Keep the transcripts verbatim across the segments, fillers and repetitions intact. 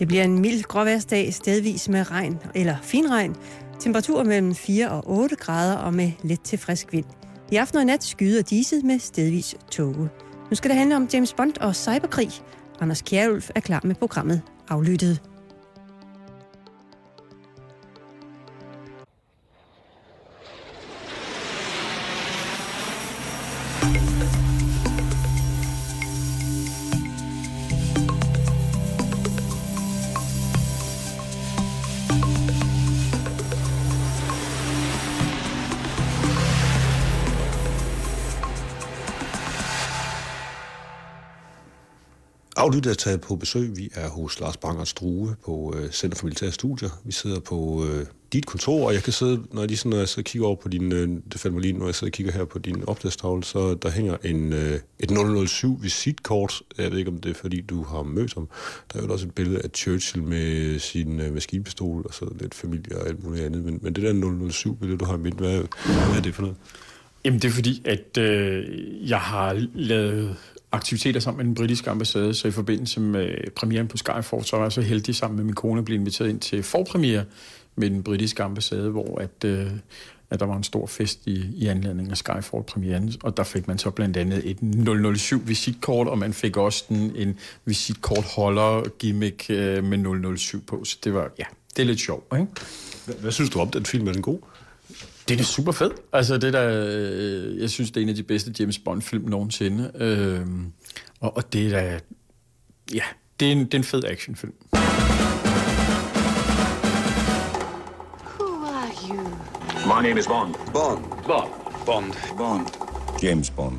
Det bliver en mild gråværsdag, stedvis med regn eller finregn. Temperatur mellem fire og otte grader og med let til frisk vind. I aften og nat skyder diset med stedvis tåge. Nu skal det handle om James Bond og cyberkrig. Anders Kjærulf er klar med programmet Aflyttet. Aflyttet er taget på besøg. Vi er hos Lars Bangert Strue på øh, Center for Militære Studier. Vi sidder på øh, dit kontor, og jeg kan sidde, når jeg, lige sådan, når jeg sidder og kigger over på din, øh, det faldt mig lige, når jeg sidder og kigger her på din opslagstavle, så der hænger en, øh, et nul nul syv visitkort. Jeg ved ikke, om det er, fordi du har mødt ham. Der er jo også et billede af Churchill med sin øh, maskinpistol, og så lidt familie og alt muligt andet. Men, men det der nul nul syv-billede, du har med, hvad, hvad er det for noget? Jamen, det er fordi, at øh, jeg har lavet aktiviteter sammen med den britiske ambassade, så i forbindelse med premieren på Skyfall, så var jeg så heldig sammen med min kone at blive inviteret ind til forpremiere med den britiske ambassade, hvor at, øh, at der var en stor fest i, i anledning af Skyfall-premieren, og der fik man så blandt andet et nul nul syv-visitkort, og man fik også en, en visitkort-holder-gimmick øh, med nul nul syv på, så det var, ja, det er lidt sjovt, ikke? Hvad, hvad synes du om den film? Er den god? Det er da super fedt. Altså, det der, øh, jeg synes, det er en af de bedste James Bond-film nogensinde. Øh, og, og det er da, ja, det er en, det er en fed actionfilm. Who are you? My name is Bond. Bond. Bond. Bond. Bond. James Bond.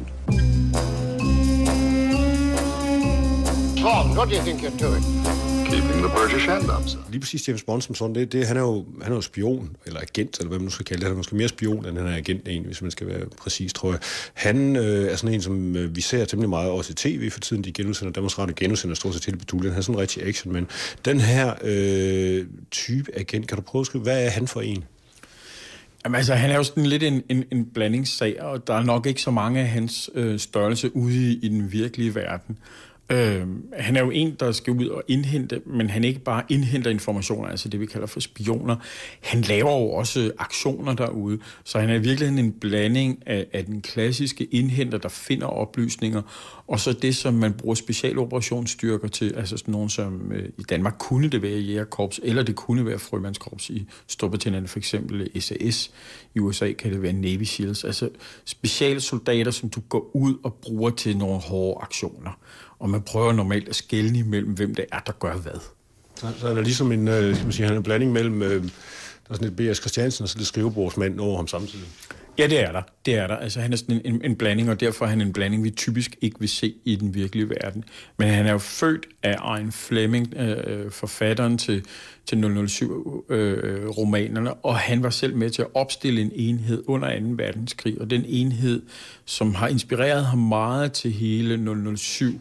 Bond, what do you think you're doing? Keeping the British hand up, sir. Lige præcis James Bond som sådan, det, det, han, er jo, han er jo spion, eller agent, eller hvad man nu skal kalde det. Han er måske mere spion, end han er agent egentlig, hvis man skal være præcis, tror jeg. Han øh, er sådan en, som øh, vi ser temmelig meget også i tv for tiden. De genudsender, Danmarks Radio genudsender stort set hele Betulien. Han er sådan en rigtig action, men den her øh, type agent, kan du prøve at skrive, hvad er han for en? Jamen altså, han er jo sådan lidt en, en, en blandingssag, og der er nok ikke så mange af hans øh, størrelse ude i, i den virkelige verden. Øh, han er jo en, der skal ud og indhente, men han ikke bare indhenter informationer, altså det vi kalder for spioner. Han laver jo også aktioner derude, så han er virkelig en blanding af, af den klassiske indhenter, der finder oplysninger, og så det, som man bruger specialoperationsstyrker til, altså sådan nogen som øh, i Danmark kunne det være Jægerkorps, eller det kunne være Frømandskorps i Storbritannien, for eksempel S A S. I U S A kan det være Navy Seals, altså specialsoldater, som du går ud og bruger til nogle hårde aktioner. Og man prøver normalt at skelne imellem, hvem det er, der gør hvad. Så, så er der ligesom en, øh, skal man sige, han er en blanding mellem, øh, der er sådan et B S Christiansen og så det skrivebordsmand over ham samtidig. Ja, det er der. Det er der. Altså, han er sådan en, en, en blanding, og derfor er han en blanding, vi typisk ikke vil se i den virkelige verden. Men han er jo født af Ian Fleming, øh, forfatteren til, til nul nul syv-romanerne, øh, og han var selv med til at opstille en enhed under anden verdenskrig, og den enhed, som har inspireret ham meget til hele nul nul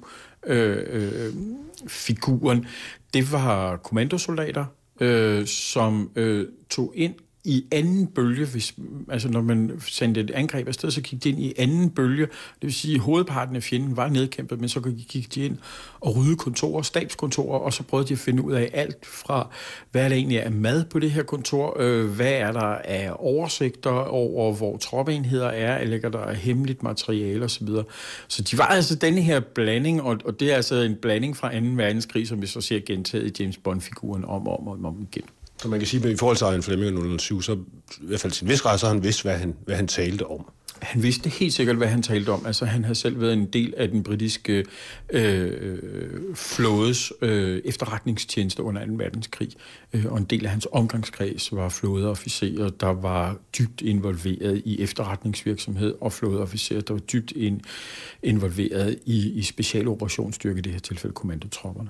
syv-figuren, øh, øh, det var kommandosoldater, øh, som øh, tog ind i anden bølge, hvis, altså når man sendte et angreb afsted, så gik de ind i anden bølge. Det vil sige, at hovedparten af fjenden var nedkæmpet, men så gik de ind og rydde kontorer, stabskontorer, og så prøvede de at finde ud af alt fra, hvad der egentlig er mad på det her kontor, øh, hvad er der af oversigter over, hvor troppenheder er, eller ligger der er hemmeligt materiale osv. Så de var altså denne her blanding, og, og det er altså en blanding fra anden verdenskrig, som vi så ser gentaget i James Bond-figuren om og om, om, om igen. Så man kan sige, at i forhold til Ian Fleming og nul nul syv, så i hvert fald til en vis grad, så har han vidst, hvad han, hvad han talte om. Han vidste helt sikkert, hvad han talte om. Altså, han havde selv været en del af den britiske øh, flådes øh, efterretningstjeneste under anden verdenskrig. Øh, og en del af hans omgangskreds var flådeofficerer, der var dybt involveret i efterretningsvirksomhed, og flådeofficerer, der var dybt in, involveret i, i specialoperationsstyrke, i det her tilfælde kommandotropperne.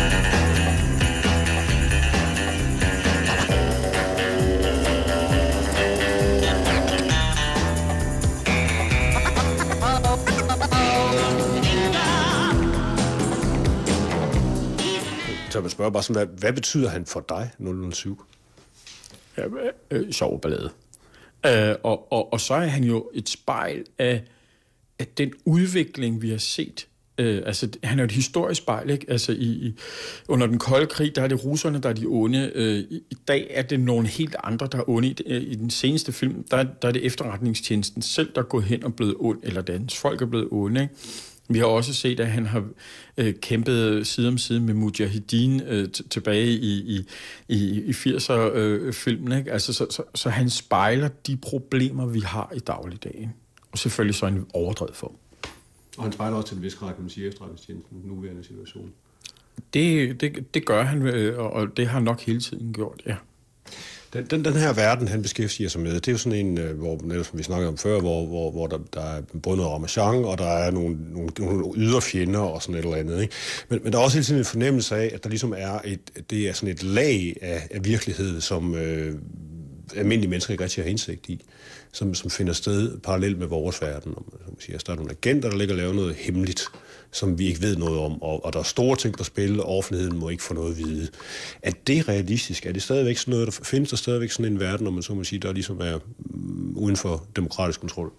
Så man spørger bare sådan, hvad, hvad betyder han for dig, nul nul syv? Ja, øh, sjov ballade. Øh, og, og, og så er han jo et spejl af, af den udvikling, vi har set Øh, altså, han er jo et historisk spejl, ikke? Altså, i, i, under den kolde krig, der er det russerne, der er de onde. Øh, i, I dag er det nogle helt andre, der er onde. I, I den seneste film, der, der er det efterretningstjenesten selv, der er gået hen og blevet ond, eller dans folk er blevet onde, ikke? Vi har også set, at han har øh, kæmpet side om side med Mujahedin øh, t- tilbage i, i, i, i firser-filmen. Øh, altså, så, så, så han spejler de problemer, vi har i dagligdagen. Og selvfølgelig så en overdrevet form. Og han spejler også til en vis grad, kan man sige, efterretningstjenesten i den nuværende situation. Det, det, det gør han, og det har nok hele tiden gjort, ja. Den, den, den her verden, han beskæftiger sig med, det er jo sådan en, hvor, som vi snakkede om før, hvor, hvor, hvor der, der er både noget ramachan, og der er nogle, nogle, nogle ydre fjender og sådan et eller andet. Ikke? Men, men der er også hele tiden en fornemmelse af, at der ligesom er et, det er sådan et lag af, af virkelighed, som øh, almindelige mennesker ikke rigtig har indsigt i, som, som finder sted parallelt med vores verden. Som man siger. Altså, der er nogle agenter, der ligger og laver noget hemmeligt, som vi ikke ved noget om, og, og der er store ting på spil, og offentligheden må ikke få noget at vide. Er det realistisk? Er det stadigvæk sådan noget, der findes der stadigvæk sådan en verden, når man så må sige, der ligesom er mm, uden for demokratisk kontrol?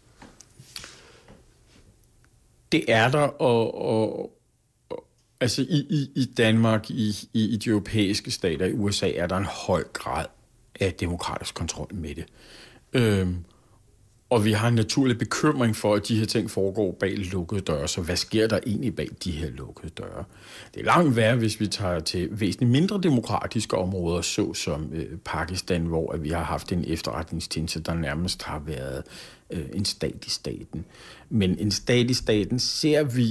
Det er der, og, og, og altså i, i, i Danmark, i, i, i de europæiske stater, i U S A, er der en høj grad af demokratisk kontrol med det. Øhm, Og vi har en naturlig bekymring for, at de her ting foregår bag lukkede døre. Så hvad sker der egentlig bag de her lukkede døre? Det er langt værre, hvis vi tager til væsentligt mindre demokratiske områder, såsom øh, Pakistan, hvor vi har haft en efterretningstjeneste, der nærmest har været øh, en stat i staten. Men en stat i staten ser vi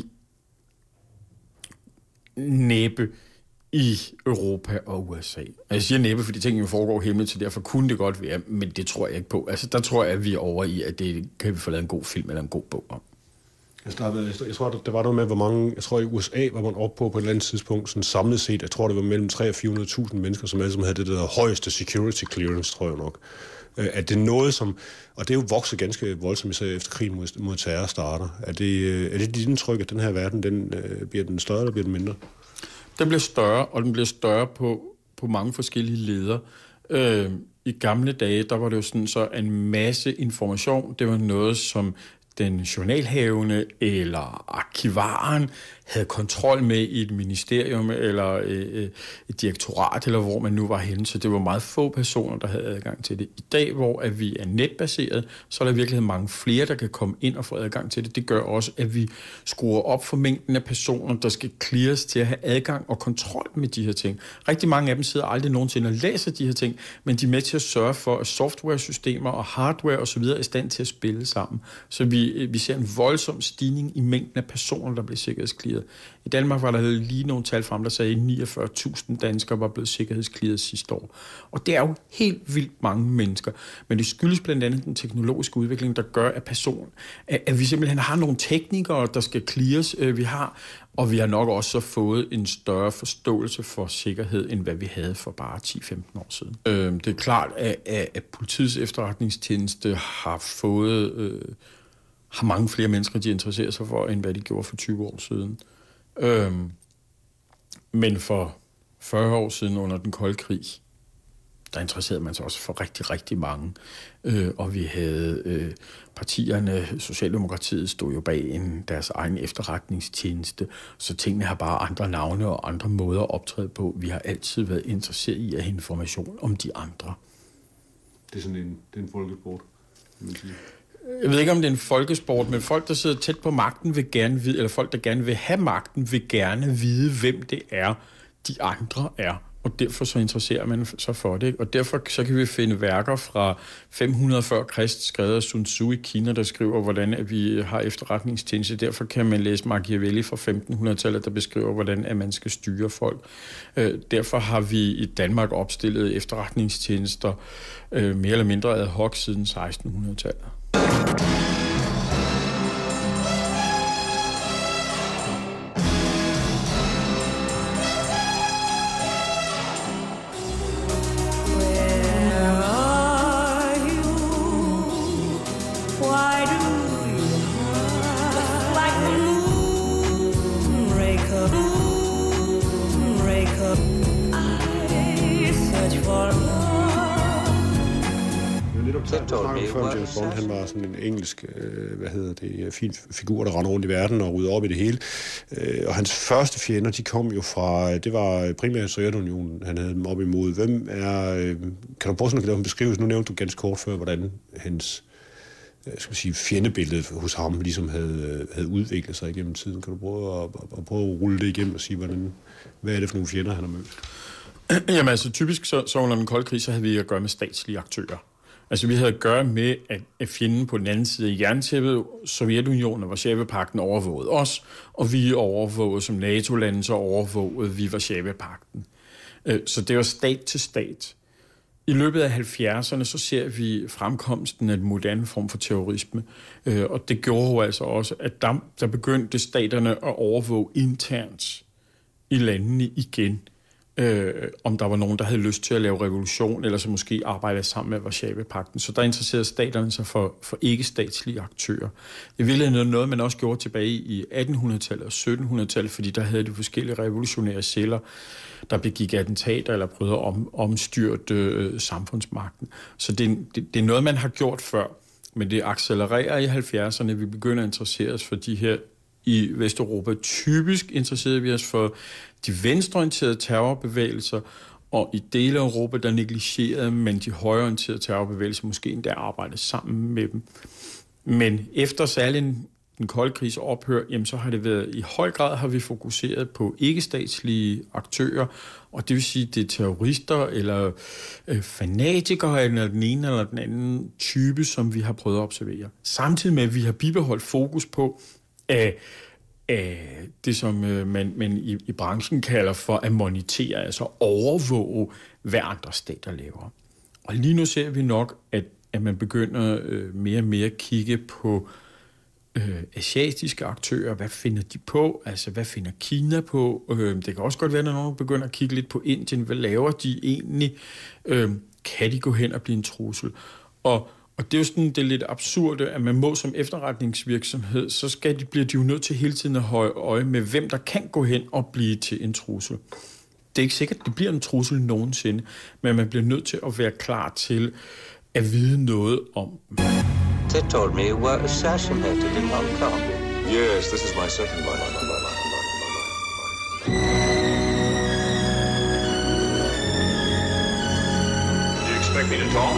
næppe i Europa og U S A. Jeg siger næppe, fordi tingene foregår hemmeligt, så derfor kunne det godt være, men det tror jeg ikke på. Altså, der tror jeg, at vi er over i, at det kan vi få lavet en god film eller en god bog om. Altså, der, været, jeg tror, der var noget med, hvor mange, jeg tror i U S A var man oppe på på et eller andet tidspunkt, sådan samlet set, jeg tror, det var mellem tre hundrede og fire hundrede tusind mennesker, som alle som havde det der højeste security clearance, tror jeg nok. At det er noget, som, og det er jo vokset ganske voldsomt, især efter krigen mod, mod terror starter. Er det, er det dit indtryk, at den her verden, den, bliver den større, eller bliver den mindre? Den bliver større, og den bliver større på, på mange forskellige leder. Øh, I gamle dage, der var det jo sådan så en masse information. Det var noget, som den journalhavende eller arkivaren havde kontrol med i et ministerium eller øh, et direktorat, eller hvor man nu var henne. Så det var meget få personer, der havde adgang til det. I dag, hvor at vi er netbaseret, så er der virkelig mange flere, der kan komme ind og få adgang til det. Det gør også, at vi skruer op for mængden af personer, der skal cleares til at have adgang og kontrol med de her ting. Rigtig mange af dem sidder aldrig nogensinde og læser de her ting, men de er med til at sørge for, at software-systemer og hardware osv. er i stand til at spille sammen. Så vi, vi ser en voldsom stigning i mængden af personer, der bliver sikkerhedsclearet. I Danmark var der lige nogle tal frem, der sagde, at niogfyrre tusind danskere var blevet sikkerhedsclearet sidste år. Og det er jo helt vildt mange mennesker. Men det skyldes blandt andet den teknologiske udvikling, der gør, at, person, at vi simpelthen har nogle teknikere, der skal cleares, vi har, og vi har nok også fået en større forståelse for sikkerhed, end hvad vi havde for bare ti til femten år siden. Det er klart, at politiets efterretningstjeneste har fået... har mange flere mennesker, de interesserer sig for, end hvad de gjorde for tyve år siden. Øhm, men for fyrre år siden under den kolde krig, der interesserede man sig også for rigtig, rigtig mange. Øh, og vi havde øh, partierne, Socialdemokratiet stod jo bag en, deres egen efterretningstjeneste, så tingene har bare andre navne og andre måder at optræde på. Vi har altid været interesseret i at have information om de andre. Det er sådan en, det er en folkesport, kan man sige. Jeg ved ikke, om det er en folkesport, men folk, der sidder tæt på magten, vil gerne vide, eller folk, der gerne vil have magten, vil gerne vide, hvem det er, de andre er. Og derfor så interesserer man sig for det. Og derfor så kan vi finde værker fra fem hundrede før Krist, skrevet af Sun Tzu i Kina, der skriver, hvordan at vi har efterretningstjeneste. Derfor kan man læse Machiavelli fra femtenhundredetallet, der beskriver, hvordan at man skal styre folk. Derfor har vi i Danmark opstillet efterretningstjenester mere eller mindre ad hoc siden sekstenhundredetallet. James Bond, han var sådan en engelsk, øh, hvad hedder det, fin figur, der render rundt i verden og rydder op i det hele. Øh, og hans første fjender, de kom jo fra, det var primært Sovjetunionen, han havde dem op imod. Hvem er, øh, kan du prøve sådan at beskrive, nu nævnte du ganske kort før, hvordan hans skal sige, fjendebillede hos ham ligesom havde, havde udviklet sig igennem tiden. Kan du prøve at, at, prøve at rulle det igennem og sige, hvordan, hvad er det for nogle fjender, han har mødt? Jamen altså, typisk så, så under den kolde krig, så havde vi at gøre med statslige aktører. Altså, vi havde at gøre med, at, at fjenden på den anden side af jerntæppet, Sovjetunionen og Warszawapagten overvågede os, og vi overvågede som NATO-lande, så overvågede vi Warszawapagten. Så det var stat til stat. I løbet af halvfjerdserne, så ser vi fremkomsten af en moderne form for terrorisme, og det gjorde jo altså også, at der, der begyndte staterne at overvåge internt i landene igen, øh, om der var nogen, der havde lyst til at lave revolution, eller så måske arbejde sammen med Warszawapagten. Så der interesserede staterne sig for, for ikke-statslige aktører. Det ville være noget, man også gjorde tilbage i attenhundredetallet og syttenhundredetallet, fordi der havde de forskellige revolutionære celler, der begik attentater eller prøvede at om, omstyrte øh, samfundsmagten. Så det, det, det er noget, man har gjort før, men det accelererer i halvfjerdserne. Vi begynder at interessere os for de her i Vesteuropa. Typisk interesserede vi os for de venstreorienterede terrorbevægelser, og i dele af Europa, der negligerede man de højreorienterede terrorbevægelser, måske endda arbejdede sammen med dem. Men efter særlig den kolde krigs ophør, jamen så har det været, i høj grad har vi fokuseret på ikke-statslige aktører, og det vil sige, det er terrorister eller øh, fanatikere eller den ene eller den anden type, som vi har prøvet at observere. Samtidig med, at vi har bibeholdt fokus på af, af det, som øh, man, man i, i branchen kalder for at monitere, altså overvåge, hvad andre stater laver. Og lige nu ser vi nok, at, at man begynder øh, mere og mere at kigge på Øh, asiatiske aktører, hvad finder de på? Altså, hvad finder Kina på? Øh, det kan også godt være, at nogen begynder at kigge lidt på Indien. Hvad laver de egentlig? Øh, kan de gå hen og blive en trussel? Og, og det er jo sådan, det er lidt absurde, at man må som efterretningsvirksomhed, så skal de, bliver de jo nødt til hele tiden at holde øje med, hvem der kan gå hen og blive til en trussel. Det er ikke sikkert, at det bliver en trussel nogensinde, men man bliver nødt til at være klar til at vide noget om dem. They told me you were assassinated in Hong Kong. Yes, this is my second one. You expect me to talk?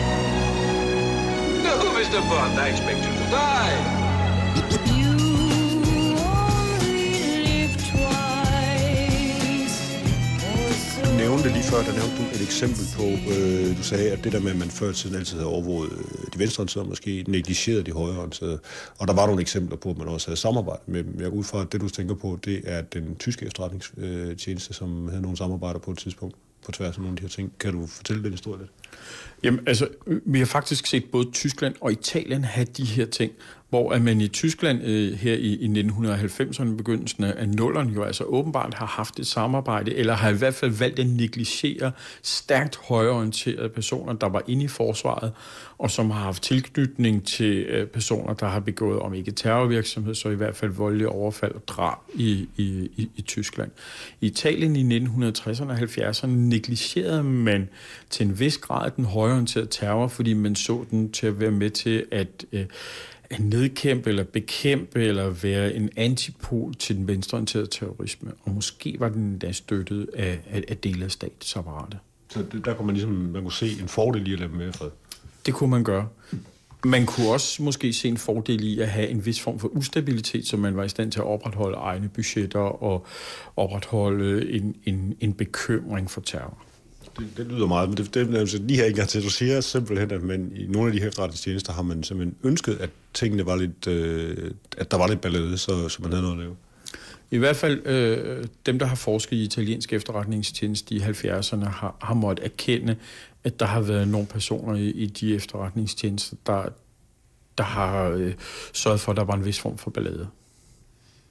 No, Mister Bond, I expect you to die. You only live twice. Du nævnte lige før, der nævnte du et eksempel på, øh, du sagde, at det der med, at man før tiden altid havde overvåget de venstreorienterede, måske negligerede de højreorienterede, og der var nogle eksempler på, at man også havde samarbejdet med dem. Jeg går ud fra, at det du tænker på, det er den tyske efterretningstjeneste, som havde nogle samarbejder på et tidspunkt på tværs af nogle af de her ting. Kan du fortælle den historie lidt? Jamen, altså, vi har faktisk set både Tyskland og Italien have de her ting, hvor at man i Tyskland øh, her i, i nitten halvfemserne, begyndelsen af nullerne, jo altså åbenbart har haft et samarbejde, eller har i hvert fald valgt at negligere stærkt højreorienterede personer, der var inde i forsvaret, og som har haft tilknytning til øh, personer, der har begået, om ikke terrorvirksomhed, så i hvert fald voldelige overfald og drab i, i, i, i Tyskland. I Italien i nitten tresserne og halvfjerdserne negligerede man til en vis grad den højreorienterede terror, fordi man så den til at være med til at øh, at nedkæmpe eller bekæmpe eller være en antipol til den venstreorienterede terrorisme. Og måske var den endda støttet af, af, af dele af statsapparatet. Så det, der kunne man ligesom man kunne se en fordel i at lade dem være fred? Det kunne man gøre. Man kunne også måske se en fordel i at have en vis form for ustabilitet, så man var i stand til at opretholde egne budgetter og opretholde en, en, en bekymring for terror. Det, det lyder meget, men det, det altså, lige her ikke til, du siger simpelthen, at man i nogle af de her efterretningstjenester har man simpelthen ønsket, at tingene var lidt, øh, at der var lidt ballade, så, så man havde noget at lave. I hvert fald øh, dem, der har forsket i italiensk efterretningstjeneste i halvfjerdserne, har, har måttet erkende, at der har været nogle personer i, i de efterretningstjenester, der, der har øh, sørget for, at der var en vis form for ballade.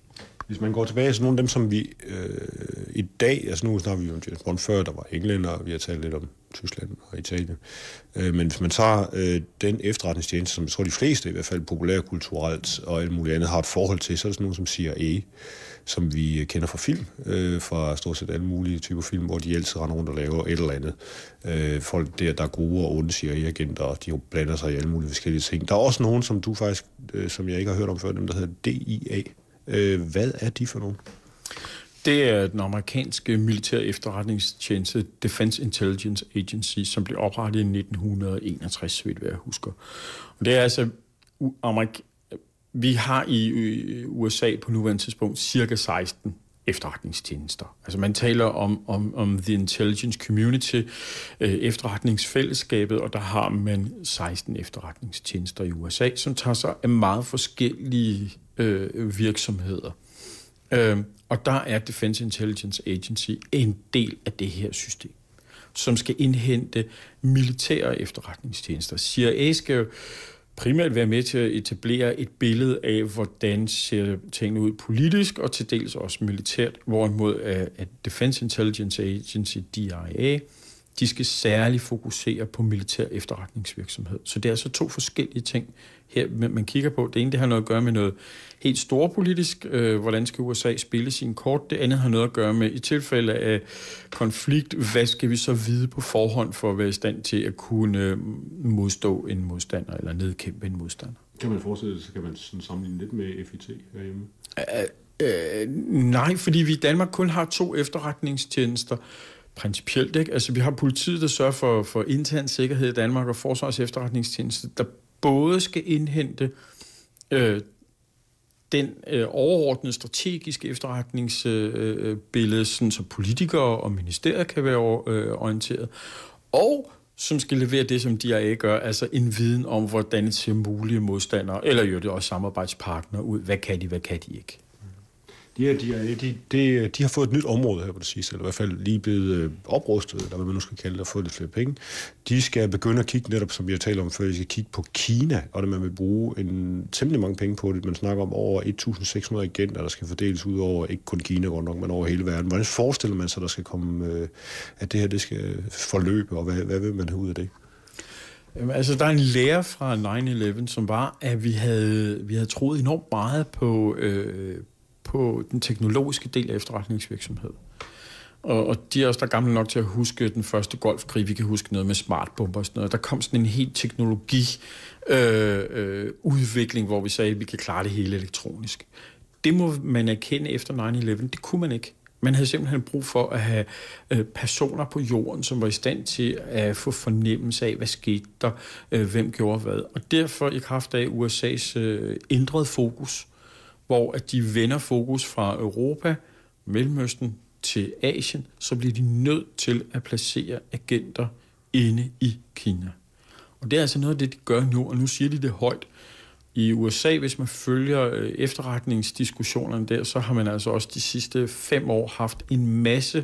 Hvis man går tilbage til nogle af dem, som vi øh, i dag, altså nu snakker vi om James Bond før, der var englænder, og vi har talt lidt om Tyskland og Italien. Øh, men hvis man tager øh, den efterretningstjeneste, som jeg tror de fleste, i hvert fald populærkulturelt og alt muligt andet, har et forhold til, så er det sådan nogen som C I A, som vi kender fra film, øh, fra stort set alle mulige typer film, hvor de altid render rundt og laver et eller andet. Øh, folk der, der er gode og onde C I A-agenter, og de blander sig i alle mulige forskellige ting. Der er også nogen, som du faktisk, øh, som jeg ikke har hørt om før, dem der hedder D I A. Øh, hvad er de for nogen? Det er den amerikanske militære efterretningstjeneste Defense Intelligence Agency, som blev oprettet i nitten enogtres, så vidt jeg husker. Og det er altså Amerik- vi har i U S A på nuværende tidspunkt cirka seksten efterretningstjenester. Altså man taler om, om, om The Intelligence Community, øh, efterretningsfællesskabet, og der har man seksten efterretningstjenester i U S A, som tager sig af meget forskellige øh, virksomheder. Øh, og der er Defense Intelligence Agency en del af det her system, som skal indhente militære efterretningstjenester. C I A skal jo primært være med til at etablere et billede af, hvordan ser tingene ud politisk, og til dels også militært, hvorimod at Defense Intelligence Agency, D I A, de skal særligt fokusere på militær efterretningsvirksomhed. Så det er altså to forskellige ting her, man kigger på. Det ene, det har noget at gøre med noget helt storpolitisk. Øh, hvordan skal U S A spille sin kort? Det andet har noget at gøre med, i tilfælde af konflikt, hvad skal vi så vide på forhånd for at være i stand til at kunne modstå en modstander eller nedkæmpe en modstander? Kan man forestille sig, så kan man sådan sammenligne lidt med F I T herhjemme? Uh, uh, nej, fordi vi i Danmark kun har to efterretningstjenester, principielt, ikke? Altså, vi har politiet, der sørger for, for intern sikkerhed i Danmark, og Forsvars efterretningstjeneste, der både skal indhente øh, den øh, overordnede strategiske efterretningsbillede, øh, sådan så politikere og ministerier kan være øh, orienteret, og som skal levere det, som D I A gør, altså en viden om, hvordan ser mulige modstandere, eller jo det også samarbejdspartnere ud. Hvad kan de, hvad kan de ikke? De, her, de, de, de, de har fået et nyt område her på det sidste, eller i hvert fald lige blevet oprustet, eller hvad man nu skal kalde det, og fået lidt flere penge. De skal begynde at kigge netop, som vi har talt om før, de skal kigge på Kina, og det man vil bruge en, temmelig mange penge på det. Man snakker om over et tusind seks hundrede agenter, der skal fordeles ud over, ikke kun Kina rundt nok, men over hele verden. Hvordan forestiller man sig, der skal komme, at det her det skal forløbe, og hvad, hvad vil man have ud af det? Altså, der er en lære fra nine eleven, som var, at vi havde, vi havde troet enormt meget på øh, på den teknologiske del af efterretningsvirksomhed. Og, og de er også der gamle nok til at huske den første golfkrig. Vi kan huske noget med smartbomber og sådan noget. Der kom sådan en helt teknologi øh, øh, udvikling, hvor vi sagde, at vi kan klare det hele elektronisk. Det må man erkende efter nine eleven. Det kunne man ikke. Man havde simpelthen brug for at have øh, personer på jorden, som var i stand til at få fornemmelse af, hvad skete der, øh, hvem gjorde hvad. Og derfor i kraft af U S A's øh, ændrede fokus, hvor at de vender fokus fra Europa, Mellemøsten til Asien, så bliver de nødt til at placere agenter inde i Kina. Og det er altså noget af det, de gør nu, og nu siger de det højt. I U S A, hvis man følger efterretningsdiskussionerne der, så har man altså også de sidste fem år haft en masse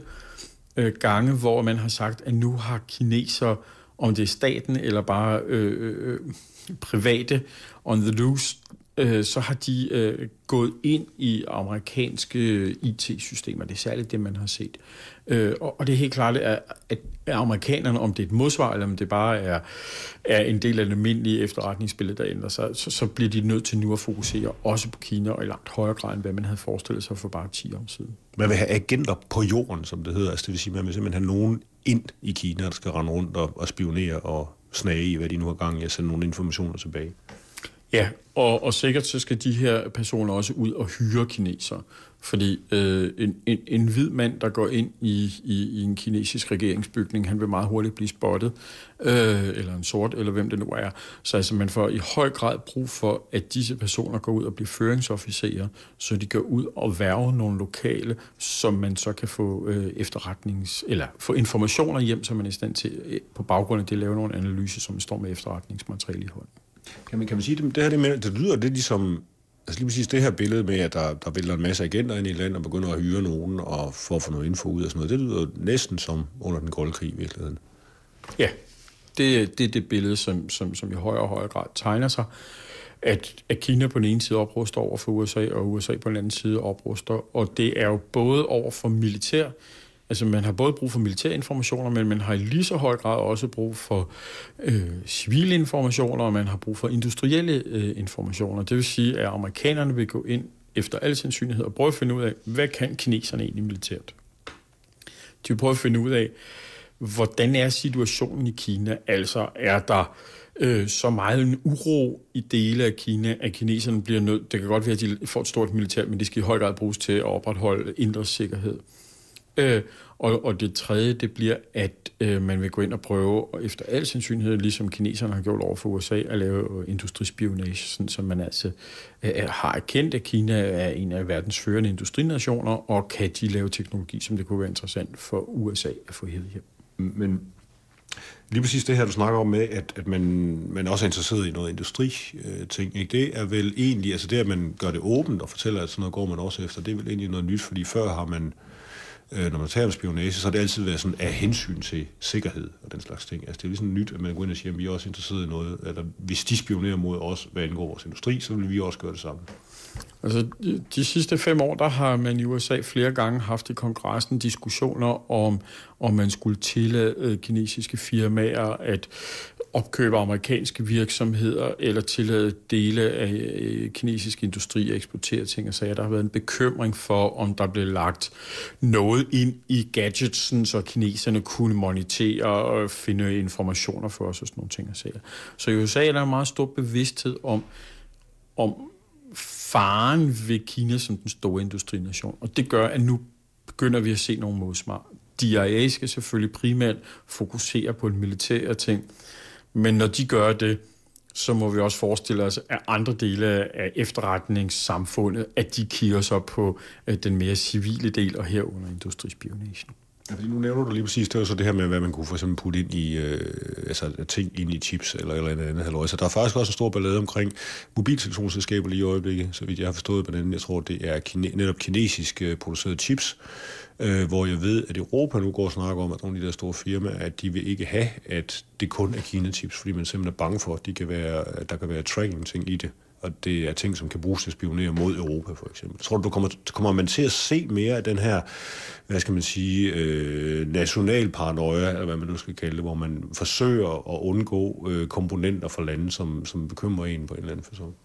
gange, hvor man har sagt, at nu har kinesere, om det er staten eller bare øh, øh, private on the loose, så har de øh, gået ind i amerikanske I T-systemer. Det er særligt det, man har set. Øh, og, og det er helt klart, at, at amerikanerne, om det er et modsvar, eller om det bare er, er en del af det almindelige efterretningsbillede, der ændrer sig, så, så bliver de nødt til nu at fokusere også på Kina, og i langt højere grad, end hvad man havde forestillet sig for bare ti år siden. Man vil have agenter på jorden, som det hedder. Altså, det vil sige, man vil simpelthen have nogen ind i Kina, der skal rende rundt og, og spionere og snage i, hvad de nu har gang i, at sende nogle informationer tilbage. Ja, og, og sikkert så skal de her personer også ud og hyre kinesere, fordi øh, en, en, en hvid mand, der går ind i, i, i en kinesisk regeringsbygning, han vil meget hurtigt blive spottet, øh, eller en sort, eller hvem det nu er. Så altså, man får i høj grad brug for, at disse personer går ud og bliver føringsofficerer, så de går ud og værver nogle lokale, som man så kan få øh, efterretnings, eller få informationer hjem, så man er i stand til øh, på baggrund af det lave nogle analyser, som står med efterretningsmateriale i hånden. Kan man, kan man sige, det, det her det, med, det lyder det ligesom, altså lige præcis det her billede med, at der, der vælger en masse agenter ind i landet og begynder at hyre nogen og for at få noget info ud og sådan noget, det lyder næsten som under den kolde krig i virkeligheden. Ja, det, det er det billede, som, som, som i højere og højere grad tegner sig. at, at Kina på den ene side opruster over for U S A, og U S A på den anden side opruster. Og det er jo både over for militær, altså man har både brug for militære informationer, men man har i lige så høj grad også brug for øh, civile informationer, og man har brug for industrielle øh, informationer. Det vil sige, at amerikanerne vil gå ind efter al sandsynlighed og prøve at finde ud af, hvad kan kineserne egentlig militært? De vil prøve at finde ud af, hvordan er situationen i Kina? Altså er der øh, så meget en uro i dele af Kina, at kineserne bliver nødt. Det kan godt være, at de får et stort militær, men det skal i høj grad bruges til at opretholde indre sikkerhed. Øh, og, og det tredje, det bliver, at øh, man vil gå ind og prøve, og efter al sandsynlighed, ligesom kineserne har gjort over for U S A, at lave industrispionage, sådan, så man altså øh, har erkendt, at Kina er en af verdens førende industrinationer, og kan de lave teknologi, som det kunne være interessant for U S A at få hævet hjem. Men lige præcis det her, du snakker om med, at, at man, man også er interesseret i noget industri-ting, ikke? Det er vel egentlig, altså det, at man gør det åbent og fortæller, at sådan noget går man også efter, det er vel egentlig noget nyt, fordi før har man, øh, når man taler om spionage, så har det altid været sådan af hensyn til sikkerhed og den slags ting. Altså det er ligesom nyt, at man går ind og siger, at vi er også interesseret i noget, eller hvis de spionerer mod os, hvad angår vores industri, så vil vi også gøre det samme. Altså, de sidste fem år, der har man i U S A flere gange haft i kongressen diskussioner om, om man skulle tillade kinesiske firmaer at opkøbe amerikanske virksomheder eller tillade dele af kinesisk industri at eksportere ting og sager. Der har været en bekymring for, om der blev lagt noget ind i gadgetsen, så kineserne kunne monitere og finde informationer for os og sådan nogle ting og sager. Så i U S A er der en meget stor bevidsthed om, om faren ved Kina som den store industrination. Og det gør, at nu begynder vi at se nogle modsvar. D I A skal selvfølgelig primært fokusere på en militære ting, men når de gør det, så må vi også forestille os, at andre dele af efterretningssamfundet, at de kigger så på den mere civile del, og herunder industrispionagen. Ja, fordi nu nævner du lige præcis, det var så det her med, hvad man kunne for eksempel putte ind i, øh, altså ting ind i chips eller eller andet halløj. Så der er faktisk også en stor ballade omkring mobiltelefonselskaber lige i øjeblikket, så vidt jeg har forstået på den. Jeg tror, det er kine, netop kinesisk øh, producerede chips, øh, hvor jeg ved, at Europa nu går og snakker om, at nogle af de der store firmaer, at de vil ikke have, at det kun er Kina-chips, fordi man simpelthen er bange for, at de kan være, at der kan være tracking-ting i det. Og det er ting, som kan bruges til at spionere mod Europa, for eksempel. Tror du, du kommer, kommer man til at se mere af den her, hvad skal man sige, øh, national paranoia, eller hvad man nu skal kalde det, hvor man forsøger at undgå øh, komponenter fra lande, som, som bekymrer en på en eller anden fasong?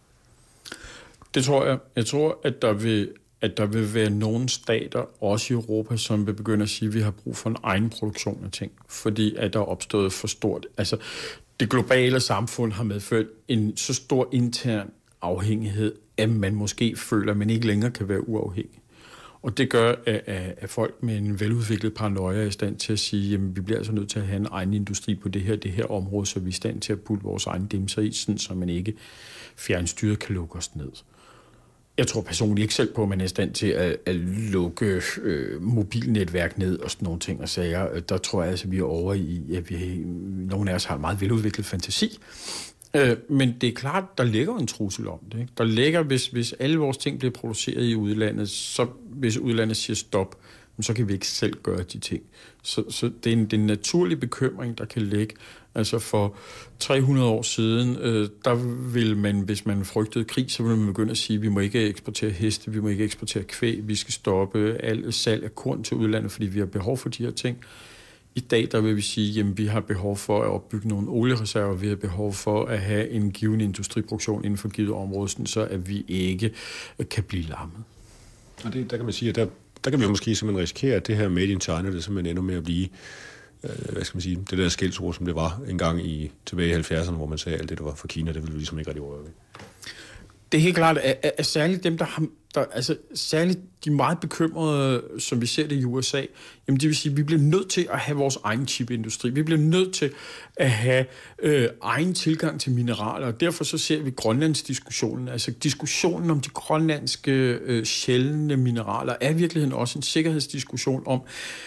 Det tror jeg. Jeg tror, at der vil, at der vil være nogle stater, også i Europa, som vil begynde at sige, at vi har brug for en egen produktion af ting, fordi at der er opstået for stort. Altså, det globale samfund har medført en så stor intern afhængighed, at man måske føler, at man ikke længere kan være uafhængig. Og det gør, at, at folk med en veludviklet paranoia er i stand til at sige, at vi bliver altså nødt til at have en egen industri på det her, det her område, så vi er i stand til at putte vores egne dimser i, sådan, så man ikke fjernstyret kan lukke os ned. Jeg tror personligt ikke selv på, at man er i stand til at, at lukke øh, mobilnetværk ned og sådan nogle ting og sager. Der tror jeg altså, at vi er over i, at vi, nogle af os har en meget veludviklet fantasi. Øh, men det er klart, der ligger en trussel om det. Ikke? Der ligger, hvis, hvis alle vores ting bliver produceret i udlandet, så hvis udlandet siger stop, så kan vi ikke selv gøre de ting. Så, så det, er en, det er en naturlig bekymring, der kan ligge. Altså for tre hundrede år siden, øh, der ville man, hvis man frygtede krig, så ville man begynde at sige, at vi må ikke eksportere heste, vi må ikke eksportere kvæg, vi skal stoppe alt salg af korn til udlandet, fordi vi har behov for de her ting. I dag, der vil vi sige, at vi har behov for at opbygge nogle oliereserver, vi har behov for at have en given industriproduktion inden for givet område, så at vi ikke kan blive lammet. Og det, der kan man sige, at der, der kan vi måske simpelthen risikere, at det her Made in China, det simpelthen ender med at blive, øh, hvad skal man sige, det der skældsord, som det var engang i, tilbage i halvfjerdserne, hvor man sagde, at alt det, der var fra Kina, det ville vi ligesom ikke rigtig røre ved. Det er helt klart, at, at særligt dem, der har, der, altså særligt de meget bekymrede, som vi ser det i U S A, jamen det vil sige, at vi bliver nødt til at have vores egen chipindustri. Vi bliver nødt til at have øh, egen tilgang til mineraler, og derfor så ser vi Grønlandsdiskussionen, altså diskussionen om de grønlandske øh, sjældne mineraler, er i virkeligheden også en sikkerhedsdiskussion om,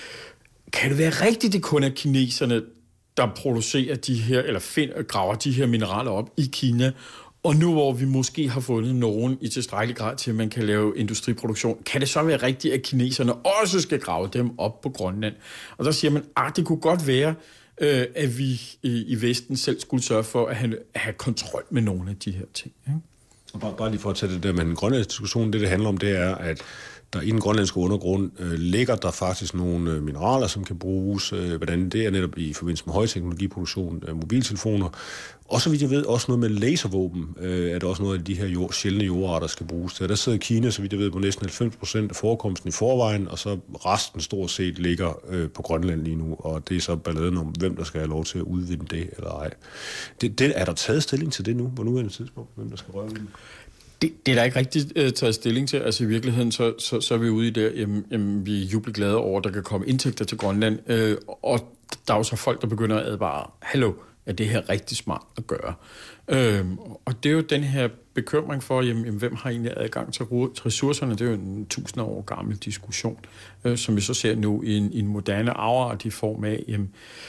kan det være rigtigt, det kun er kineserne, der producerer de her, eller finder, graver de her mineraler op i Kina. Og nu hvor vi måske har fundet nogen i tilstrækkelig grad til, at man kan lave industriproduktion, kan det så være rigtigt, at kineserne også skal grave dem op på Grønland? Og der siger man, at det kunne godt være, øh, at vi i, i Vesten selv skulle sørge for at have, at have kontrol med nogle af de her ting. Ikke? Bare, bare lige for at tage det der med den grønlandske diskussion, det det handler om, det er, at der i den grønlandske undergrund øh, ligger der faktisk nogle øh, mineraler, som kan bruges, øh, hvordan det er netop i forbindelse med højteknologiproduktion af mobiltelefoner. Og så vidt jeg ved, også noget med laservåben, øh, er der også noget af de her jord, sjældne jordarter, der skal bruges til. Der sidder Kina, så vidt jeg ved, på næsten halvfems procent af forekomsten i forvejen, og så resten stort set ligger øh, på Grønland lige nu, og det er så balladen om, hvem der skal have lov til at udvinde det eller ej. Det, det, er der taget stilling til det nu, på nuværende tidspunkt, hvem der skal røre ved det? Det, det er der ikke rigtig uh, taget stilling til. Altså i virkeligheden, så, så, så er vi ude i det, jamen, jamen, vi er jubelglade over, at der kan komme indtægter til Grønland. Uh, og der er jo så folk, der begynder at advare, hallo, er det her rigtig smart at gøre? Uh, og det er jo den her bekymring for, jamen, jamen, hvem har egentlig adgang til ressourcerne? Det er jo en tusind år gammel diskussion, uh, som vi så ser nu i en, i en moderne afart i form af, jamen,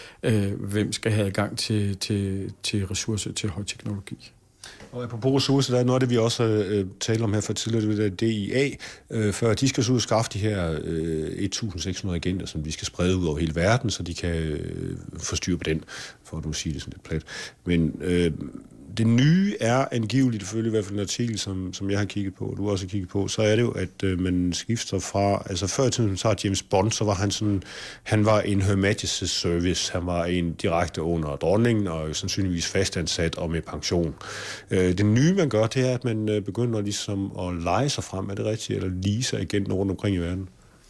uh, hvem skal have adgang til, til, til ressourcer til højteknologi. Og apropos ressourcer, der er noget af det, vi også øh, talte om her for tidligere, det er D I A, øh, før de skal så ud og skaffe de her øh, et tusind seks hundrede agenter, som de skal sprede ud over hele verden, så de kan øh, få styr på den, for at nu sige det sådan lidt plat. Men øh, det nye er angiveligt, ifølge i hvert fald en artikel, som, som jeg har kigget på, og du også har kigget på, så er det jo, at øh, man skifter fra, altså før i tiden, som tager James Bond, så var han sådan, han var en Her Majesty's Service, han var en direkte under dronningen, og sandsynligvis fastansat og med pension. Øh, det nye, man gør, det er, at man øh, begynder ligesom at lege sig frem, er det rigtigt, eller lease agenten rundt omkring i verden?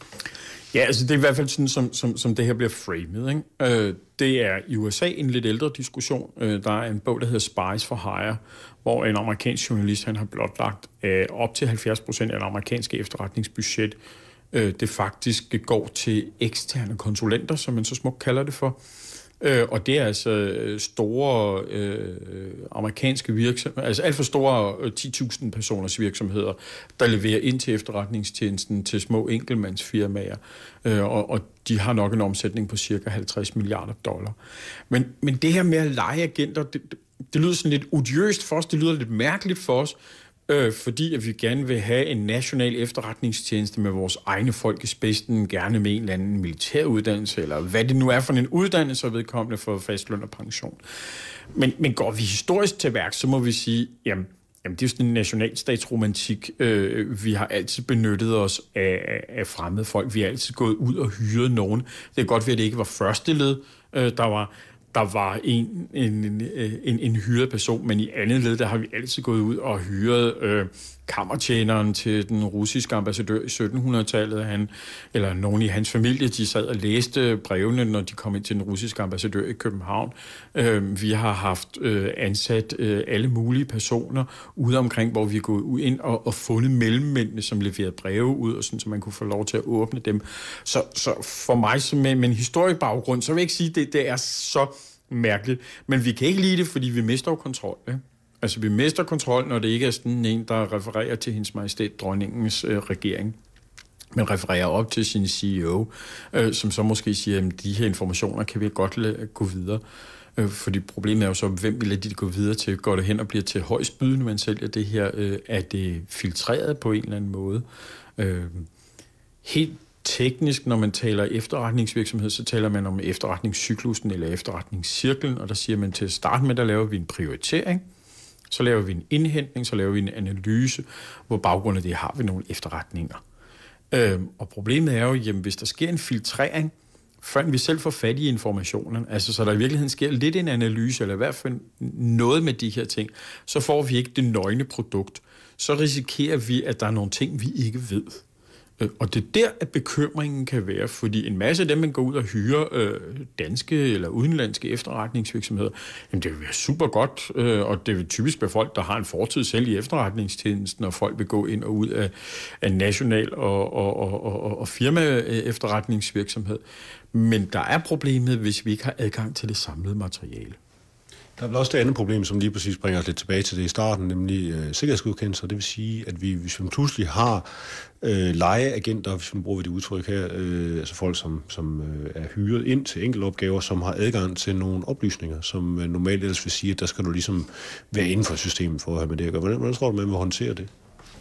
Ja, altså det er i hvert fald sådan, som, som, som det her bliver framed, ikke? Øh, det er i U S A en lidt ældre diskussion. Øh, der er en bog, der hedder Spies for Hire, hvor en amerikansk journalist, han har blotlagt øh, op til halvfjerds procent af det amerikanske efterretningsbudget. Øh, det faktisk går til eksterne konsulenter, som man så smukt kalder det for. Øh, og det er altså store øh, amerikanske virksomheder, altså alt for store øh, ti tusind personers virksomheder, der leverer ind til efterretningstjenesten til små enkeltmandsfirmaer, øh, og, og de har nok en omsætning på cirka halvtreds milliarder dollar. Men, men det her med at lege agenter, det, det, det lyder sådan lidt odiøst for os, det lyder lidt mærkeligt for os, Øh, fordi at vi gerne vil have en national efterretningstjeneste med vores egne folk i spidsen, gerne med en eller anden militæruddannelse, eller hvad det nu er for en uddannelse, og vedkommende for fastløn og pension. Men, men går vi historisk til værk, så må vi sige, jamen, jamen det er sådan en nationalstatsromantik. Øh, vi har altid benyttet os af, af fremmede folk. Vi har altid gået ud og hyret nogen. Det kan godt være, at det ikke var første led, øh, der var... Der var en, en, en, en hyret person, men i andet led, der har vi altid gået ud og hyret øh, kammertjeneren til den russiske ambassadør i sytten hundrede-tallet. Han, eller nogen i hans familie, de sad og læste brevene, når de kom ind til den russiske ambassadør i København. Øh, vi har haft øh, ansat øh, alle mulige personer ude omkring, hvor vi er gået ind og, og fundet mellemmændene, som leverede breve ud, og sådan, så man kunne få lov til at åbne dem. Så, så for mig, som med, med en historisk baggrund, så vil jeg ikke sige, at det, det er så mærkeligt. Men vi kan ikke lide det, fordi vi mister jo kontrol. Ikke? Altså, vi mister kontrol, når det ikke er sådan en, der refererer til hendes majestæt, dronningens øh, regering, men refererer op til sin C E O, øh, som så måske siger, at de her informationer kan vi godt lade gå videre. Øh, fordi problemet er jo så, hvem vil lade de gå videre til? Går det hen og bliver til højstbydende, når man sælger det her? Øh, er det filtreret på en eller anden måde? Øh, helt teknisk, når man taler efterretningsvirksomhed, så taler man om efterretningscyklusen eller efterretningscirklen, og der siger man til at starte med, der laver vi en prioritering, så laver vi en indhentning, så laver vi en analyse, hvor baggrund af det har vi nogle efterretninger. Øhm, og problemet er jo, jamen, hvis der sker en filtrering, før vi selv får fat i informationen, altså så der i virkeligheden sker lidt en analyse, eller i hvert fald noget med de her ting, så får vi ikke det nøgne produkt. Så risikerer vi, at der er nogle ting, vi ikke ved. Og det er der, at bekymringen kan være, fordi en masse af dem, man går ud og hyrer øh, danske eller udenlandske efterretningsvirksomheder, jamen det vil være super godt, øh, og det vil typisk være folk, der har en fortid selv i efterretningstjenesten, og folk vil gå ind og ud af, af national og, og, og, og, og firma-efterretningsvirksomhed. Men der er problemet, hvis vi ikke har adgang til det samlede materiale. Der er vel også det andet problem, som lige præcis bringer os lidt tilbage til det i starten, nemlig øh, sikkerhedsgodkendelser. Det vil sige, at vi, hvis vi pludselig har øh, lejeagenter, hvis man bruger det udtryk her, øh, altså folk, som, som øh, er hyret ind til enkelte opgaver, som har adgang til nogle oplysninger, som øh, normalt ellers vil sige, at der skal du ligesom være inden for systemet for at have med det at gøre. Hvordan, hvordan tror du, man vil håndtere det?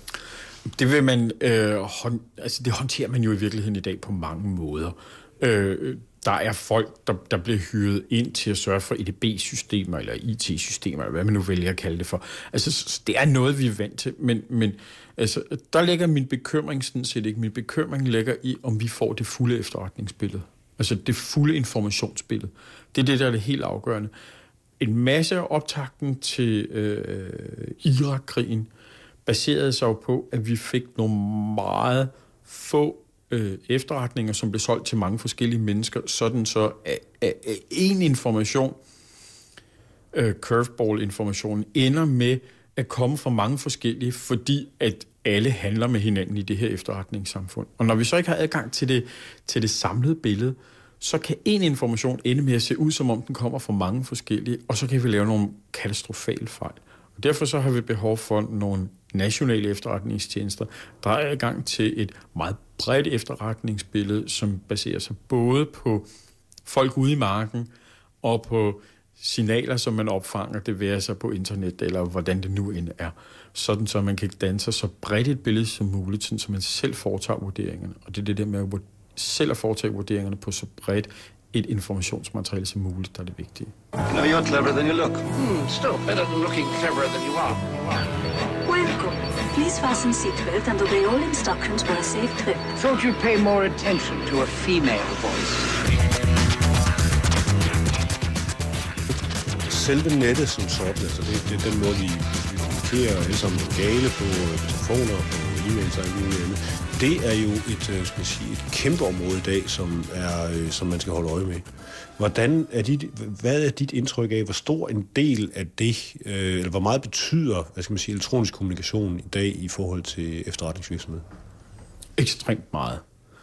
Det vil man, øh, hånd, altså det håndterer man jo i virkeligheden i dag på mange måder. Øh, Der er folk, der, der bliver hyret ind til at sørge for E D B-systemer, eller I T-systemer, eller hvad man nu vælger at kalde det for. Altså, det er noget, vi er vant til, men, men altså, der ligger min bekymring sådan set ikke. Min bekymring ligger i, om vi får det fulde efterretningsbillede. Altså det fulde informationsbillede. Det er det, der er det helt afgørende. En masse af optakten til øh, Irak-krigen baserede sig jo på, at vi fik nogle meget få øh, efterretninger, som blev solgt til mange forskellige mennesker, sådan så at, at, at en information, øh, curveball-informationen, ender med at komme fra mange forskellige, fordi at alle handler med hinanden i det her efterretningssamfund. Og når vi så ikke har adgang til det, til det samlede billede, så kan en information ende med at se ud, som om den kommer fra mange forskellige, og så kan vi lave nogle katastrofale fejl. Og derfor så har vi behov for nogle nationale efterretningstjenester, der er adgang til et meget bredt efterretningsbillede, som baserer sig både på folk ude i marken og på signaler, som man opfanger, det være sig på internet, eller hvordan det nu end er. Sådan så man kan danne sig så bredt et billede som muligt, sådan så man selv foretager vurderingerne. Og det er det der med at selv at foretage vurderingerne på så bredt et informationsmateriale som muligt, der er det vigtige. No, you're cleverer than you look. Hmm, still better than looking cleverer than you are. Welcome. Please fasten seatbelt and obey all instructions for a safe trip. Thought you'd pay more attention to a female voice. Selve nettet som sådan, altså det, det er den måde, vi, vi kommunikerer alle sammen gale på telefoner, på e-mails og alt muligt andet. Det er jo et, skal man sige, et kæmpe område i dag, som, er, som man skal holde øje med. Hvordan er dit, hvad er dit indtryk af, hvor stor en del af det, eller hvor meget betyder, hvad skal man sige, elektronisk kommunikation i dag i forhold til efterretningsvirksomhed? Ekstremt meget.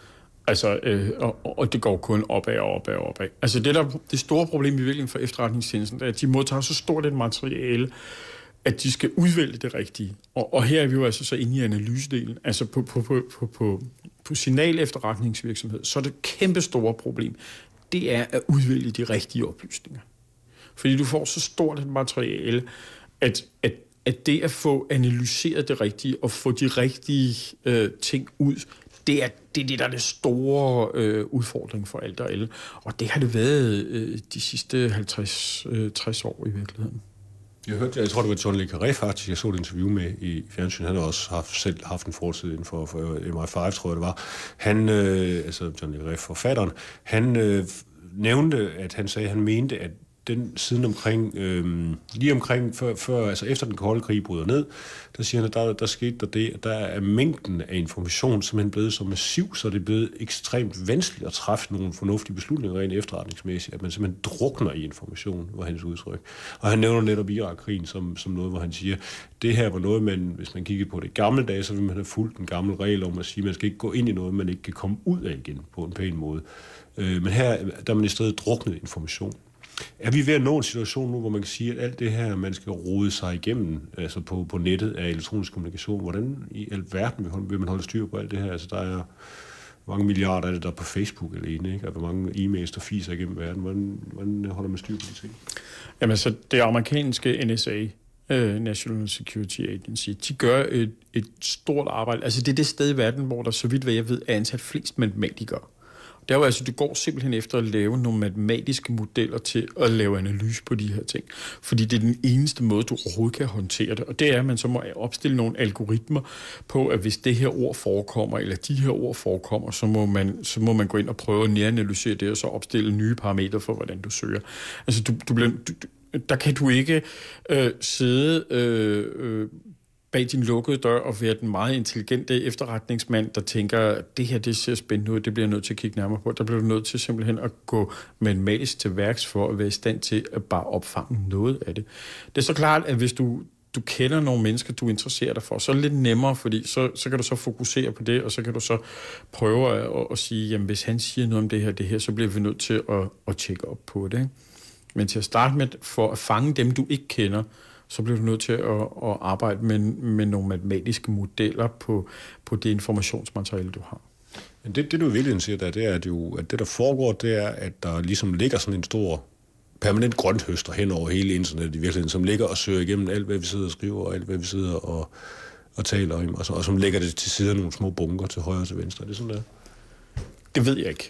Altså, øh, og, og det går kun opad og opad og opad. Altså, det, der, det store problem i virkeligheden for efterretningstjenesten, er, at de modtager så stort et materiale, at de skal udvælge det rigtige. Og, og her er vi jo altså så inde i analysedelen. Altså på, på, på, på, på, på signal efterretningsvirksomhed, så er det kæmpe store problem. Det er at udvælge de rigtige oplysninger. Fordi du får så stort et materiale, at, at, at det at få analyseret det rigtige og få de rigtige øh, ting ud, det er det, er det der er det store øh, udfordring for alt og alle. Og det har det været øh, de sidste halvtreds til tres år i virkeligheden. Jeg hørte, jeg tror, det var John Le Carré faktisk, jeg så et interview med i fjernsyn. Han har også haft, selv haft en fortid inden for, for M I fem, tror jeg det var. Han, øh, altså John Le Carré, forfatteren, han øh, nævnte, at han sagde, at han mente, at den siden omkring, øh, lige omkring, før, før, altså efter den kolde krig bryder ned, der siger han, at der, der skete der det, at der er mængden af information simpelthen blevet så massiv, så det er blevet ekstremt vanskeligt at træffe nogle fornuftige beslutninger rent efterretningsmæssigt, at man simpelthen drukner i information, var hans udtryk. Og han nævner netop Irak-krigen som, som noget, hvor han siger, det her var noget, man, hvis man kigger på det gamle dage, så vil man have fulgt en gammel regel om at sige, at man skal ikke gå ind i noget, man ikke kan komme ud af igen på en pæn måde. Øh, men her der er man i stedet druknet information. Er vi ved at nå en situation nu, hvor man kan sige, at alt det her, man skal rode sig igennem, altså på, på nettet af elektronisk kommunikation, hvordan i alverden vil man holde styr på alt det her? Altså der er mange milliarder af det, der er på Facebook alene, ikke? Og hvor mange e-mails, der fiser igennem verden. Hvordan, hvordan holder man styr på de ting? Jamen så det amerikanske N S A, uh, National Security Agency, de gør et, et stort arbejde. Altså det er det sted i verden, hvor der, så vidt hvad jeg ved, er ansat flest matematikere. Det er jo altså, det går simpelthen efter at lave nogle matematiske modeller til at lave analyse på de her ting. Fordi det er den eneste måde, du overhovedet kan håndtere det. Og det er, at man så må opstille nogle algoritmer på, at hvis det her ord forekommer, eller de her ord forekommer, så må man, så må man gå ind og prøve at næranalysere det, og så opstille nye parametre for, hvordan du søger. Altså, du, du bliver, du, der kan du ikke øh, sidde øh, øh, bag din lukkede dør og være den meget intelligente efterretningsmand, der tænker, at det her, det ser spændende ud, det bliver jeg nødt til at kigge nærmere på. Der bliver du nødt til simpelthen at gå matematisk til værks for at være i stand til at bare opfange noget af det. Det er så klart, at hvis du, du kender nogle mennesker, du interesserer dig for, så er det lidt nemmere, fordi så, så kan du så fokusere på det, og så kan du så prøve at, at sige, jamen hvis han siger noget om det her, det her, så bliver vi nødt til at, at tjekke op på det. Ikke? Men til at starte med, for at fange dem, du ikke kender, så bliver du nødt til at, at arbejde med, med nogle matematiske modeller på, på det informationsmateriale, du har. Men det, det du virkelig siger der, det er, at, jo, at det, der foregår, det er, at der ligesom ligger sådan en stor permanent grønthøster hen over hele internettet i virkeligheden, som ligger og søger igennem alt, hvad vi sidder og skriver, og alt, hvad vi sidder og, og taler om, og, så, og som lægger det til side af nogle små bunker til højre og til venstre. Er det sådan der? Det ved jeg ikke.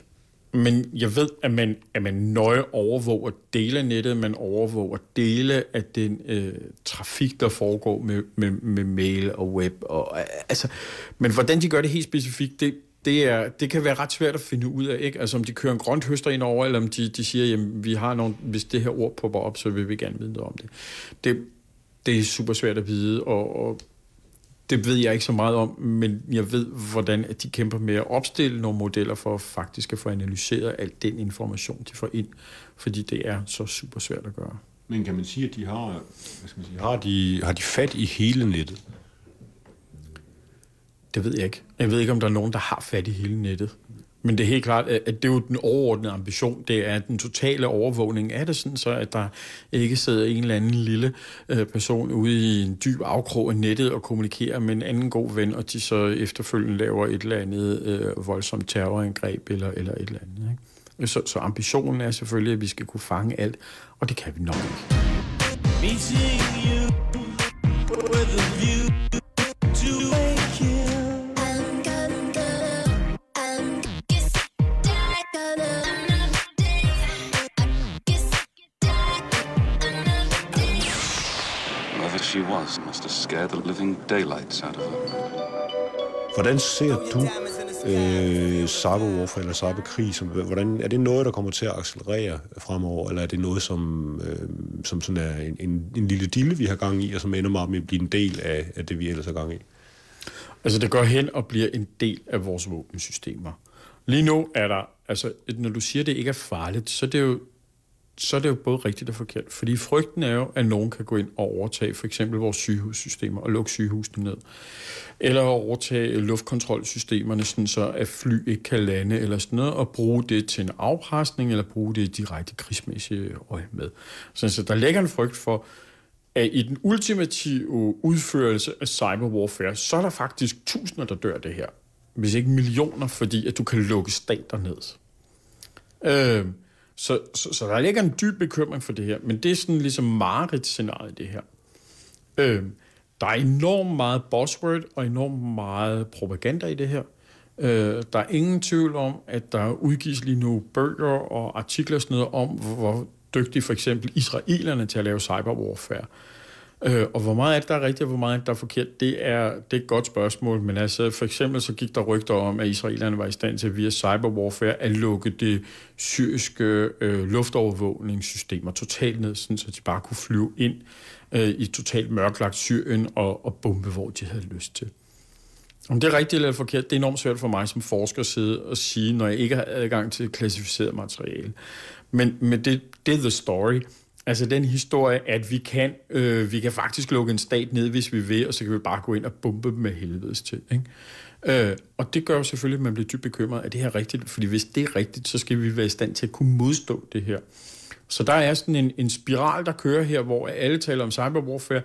Men jeg ved, at man, at man nøje overvåger dele af nettet, man overvåger dele af den øh, trafik, der foregår med, med, med mail og web. Og, altså, men hvordan de gør det helt specifikt, det, det, er, det kan være ret svært at finde ud af. Ikke? Altså om de kører en grønt høster ind over, eller om de, de siger, jamen vi har nogle, hvis det her ord popper op, så vil vi gerne vide noget om det. Det, det er super svært at vide, og, og det ved jeg ikke så meget om, men jeg ved, hvordan at de kæmper med at opstille nogle modeller for faktisk at få analyseret al den information, de får ind, fordi det er så super svært at gøre. Men kan man sige, at de har, hvad skal man sige, har de, har de fat i hele nettet? Det ved jeg ikke. Jeg ved ikke, om der er nogen, der har fat i hele nettet. Men det er helt klart, at det er jo den overordnede ambition, det er den totale overvågning af det, sådan så at der ikke sidder en eller anden lille øh, person ude i en dyb afkrog af nettet og kommunikerer med en anden god ven, og de så efterfølgende laver et eller andet øh, voldsomt terrorangreb eller, eller et eller andet. Ikke? Så, så ambitionen er selvfølgelig, at vi skal kunne fange alt, og det kan vi nok ikke. Meeting you with a view to make you. She was must have scared the living daylights out of her. Hvordan ser du øh, cyberwarfare eller cyberkrig? Som, hvordan, er det noget, der kommer til at accelerere fremover, eller er det noget, som, øh, som sådan er en, en, en lille dille, vi har gang i, og som ender meget med at blive en del af, af det, vi ellers har gang i? Altså, det går hen og bliver en del af vores våbensystemer. Lige nu er der, altså, når du siger, at det ikke er farligt, så er det jo så er det jo både rigtigt og forkert. Fordi frygten er jo, at nogen kan gå ind og overtage for eksempel vores sygehussystemer og lukke sygehusene ned. Eller overtage luftkontrolsystemerne, sådan så at fly ikke kan lande eller sådan noget, og bruge det til en afpresning, eller bruge det i direkte krigsmæssige øje med. Så der ligger en frygt for, at i den ultimative udførelse af cyberwarfare, så er der faktisk tusinder, der dør det her. Hvis ikke millioner, fordi at du kan lukke stater ned. Øh, Så, så, så der ligger en dyb bekymring for det her, men det er sådan ligesom mareridtscenarie, det her. Øh, der er enormt meget buzzword og enormt meget propaganda i det her. Øh, der er ingen tvivl om, at der udgives lige nu bøger og artikler og sådan noget om, hvor, hvor dygtige for eksempel israelerne til at lave cyberwarfare. Øh, og hvor meget af det der er rigtigt, og hvor meget af det der er forkert, det er, det er et godt spørgsmål. Men altså, for eksempel så gik der rygter om, at israelerne var i stand til via cyberwarfare at lukke det syriske øh, luftovervågningssystemer totalt ned, sådan, så de bare kunne flyve ind øh, i totalt mørklagt Syrien og, og bombe, hvor de havde lyst til. Om det er rigtigt eller forkert, det er enormt svært for mig som forsker at sidde og sige, når jeg ikke har adgang til klassificeret materiale. Men, men det, det er the story. Altså den historie, at vi kan, øh, vi kan faktisk lukke en stat ned, hvis vi vil, og så kan vi bare gå ind og bombe dem med helvedes til. Ikke? Øh, og det gør jo selvfølgelig, at man bliver dybt bekymret, at det her er rigtigt. Fordi hvis det er rigtigt, så skal vi være i stand til at kunne modstå det her. Så der er sådan en, en spiral, der kører her, hvor alle taler om cyberwarfare,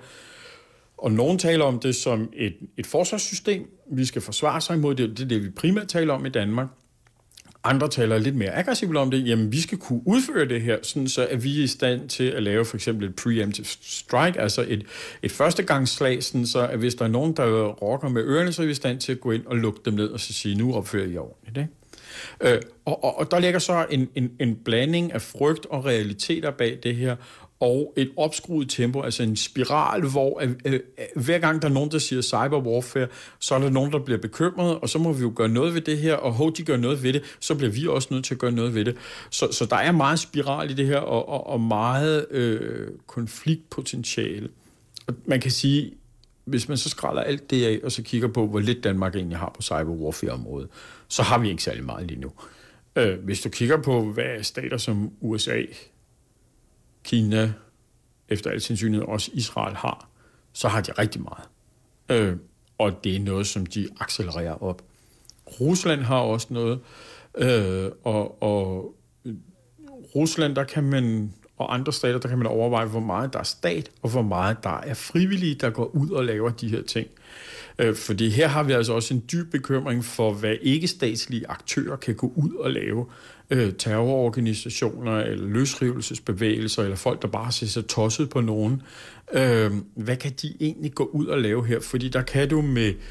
og nogen taler om det som et, et forsvarssystem. Vi skal forsvare sig imod det. Det er det, vi primært taler om i Danmark. Andre taler lidt mere aggressivt om det. Jamen, vi skal kunne udføre det her, sådan så at vi er i stand til at lave for eksempel et preemptive strike, altså et, et førstegangsslag, sådan så at hvis der er nogen, der rokker med ørerne, så er vi i stand til at gå ind og lukke dem ned og så sige, nu opfører I ordentligt. Ikke? Øh, og, og, og der ligger så en, en, en blanding af frygt og realiteter bag det her, og et opskruet tempo, altså en spiral, hvor øh, øh, hver gang der er nogen, der siger cyberwarfare, så er der nogen, der bliver bekymret, og så må vi jo gøre noget ved det her, og hov, de gør noget ved det, så bliver vi også nødt til at gøre noget ved det. Så, så der er meget spiral i det her, og, og, og meget øh, konfliktpotentiale. Og man kan sige, hvis man så skræller alt det af, og så kigger på, hvor lidt Danmark egentlig har på cyberwarfare-området, så har vi ikke særlig meget lige nu. Øh, hvis du kigger på, hvad stater som U S A, Kina, efter al sandsynlighed også Israel har, så har de rigtig meget. Øh, og det er noget, som de accelererer op. Rusland har også noget, øh, og, og Rusland, der kan man, og andre stater, der kan man overveje, hvor meget der er stat, og hvor meget der er frivillige, der går ud og laver de her ting. Øh, fordi her har vi altså også en dyb bekymring for, hvad ikke-statslige aktører kan gå ud og lave. Øh, terrororganisationer, eller løsrivelsesbevægelser, eller folk, der bare ser sig tosset på nogen. Øh, hvad kan de egentlig gå ud og lave her? Fordi der kan du med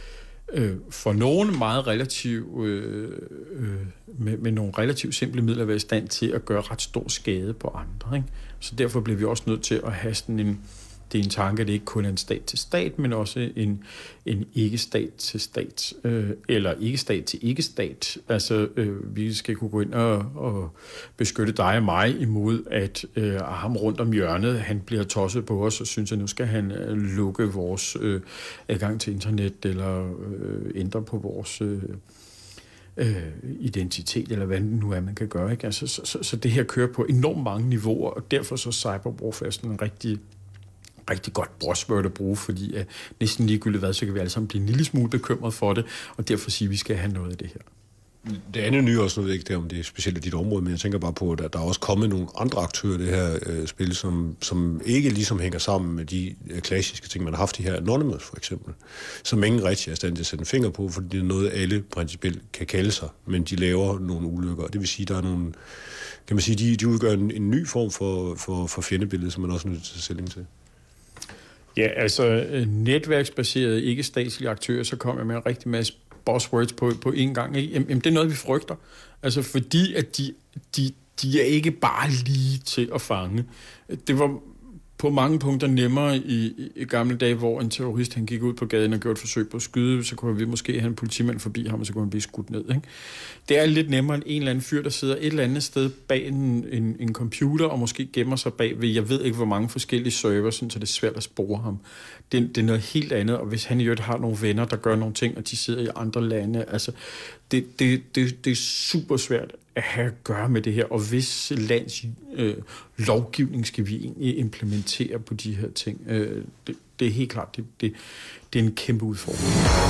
øh, for nogen meget relativt, øh, øh, med, med nogle relativt simple midler være i stand til at gøre ret stor skade på andre. Ikke? Så derfor bliver vi også nødt til at have sådan en, det er en tanke, at det ikke kun er en stat til stat, men også en, en ikke-stat til stat, øh, eller ikke-stat til ikke-stat. Altså, øh, vi skal kunne gå ind og, og beskytte dig og mig imod, at øh, ham rundt om hjørnet, han bliver tosset på os, og synes, at nu skal han øh, lukke vores øh, adgang til internet, eller øh, ændre på vores øh, øh, identitet, eller hvad det nu er, man kan gøre. Ikke? Altså, så, så, så det her kører på enormt mange niveauer, og derfor så cyberwarfare sådan en rigtig rigtig godt buzzword at bruge, fordi uh, næsten ligegyldigt hvad, så kan vi alle sammen blive en lille smule bekymret for det, og derfor siger, at vi skal have noget af det her. Det andet nye også, nu ved jeg ikke det, om det er specielt i dit område, men jeg tænker bare på, at der er også kommet nogle andre aktører i det her øh, spil, som, som ikke ligesom hænger sammen med de øh, klassiske ting, man har haft i her. Anonymous for eksempel, som ingen rigtig er stand til at sætte en finger på, fordi det er noget, alle principielt kan kalde sig, men de laver nogle ulykker. Det vil sige, der er nogle, kan man sige, de, de udgør en, en ny form for, for, for fjendebillede, som man også er nødt til at tage stilling til. Ja, altså netværksbaserede ikke-statslige aktører, så kommer jeg med en rigtig masse buzzwords på, på en gang. Jamen, det er noget, vi frygter. Altså, fordi at de, de, de er ikke bare lige til at fange. Det var på mange punkter nemmere i, i gamle dage, hvor en terrorist han gik ud på gaden og gjorde et forsøg på at skyde, så kunne vi måske have en politimand forbi ham, og så kunne han blive skudt ned. Ikke? Det er lidt nemmere end en eller anden fyr, der sidder et eller andet sted bag en, en, en computer, og måske gemmer sig bag ved, jeg ved ikke, hvor mange forskellige server, så det er svært at spore ham. Det, det er noget helt andet, og hvis han i øvrigt har nogle venner, der gør nogle ting, og de sidder i andre lande, altså, det, det, det, det er super svært at have at gøre med det her, og hvis lands øh, lovgivning skal vi egentlig implementere på de her ting. Øh, det, det er helt klart, det, det, det er en kæmpe udfordring.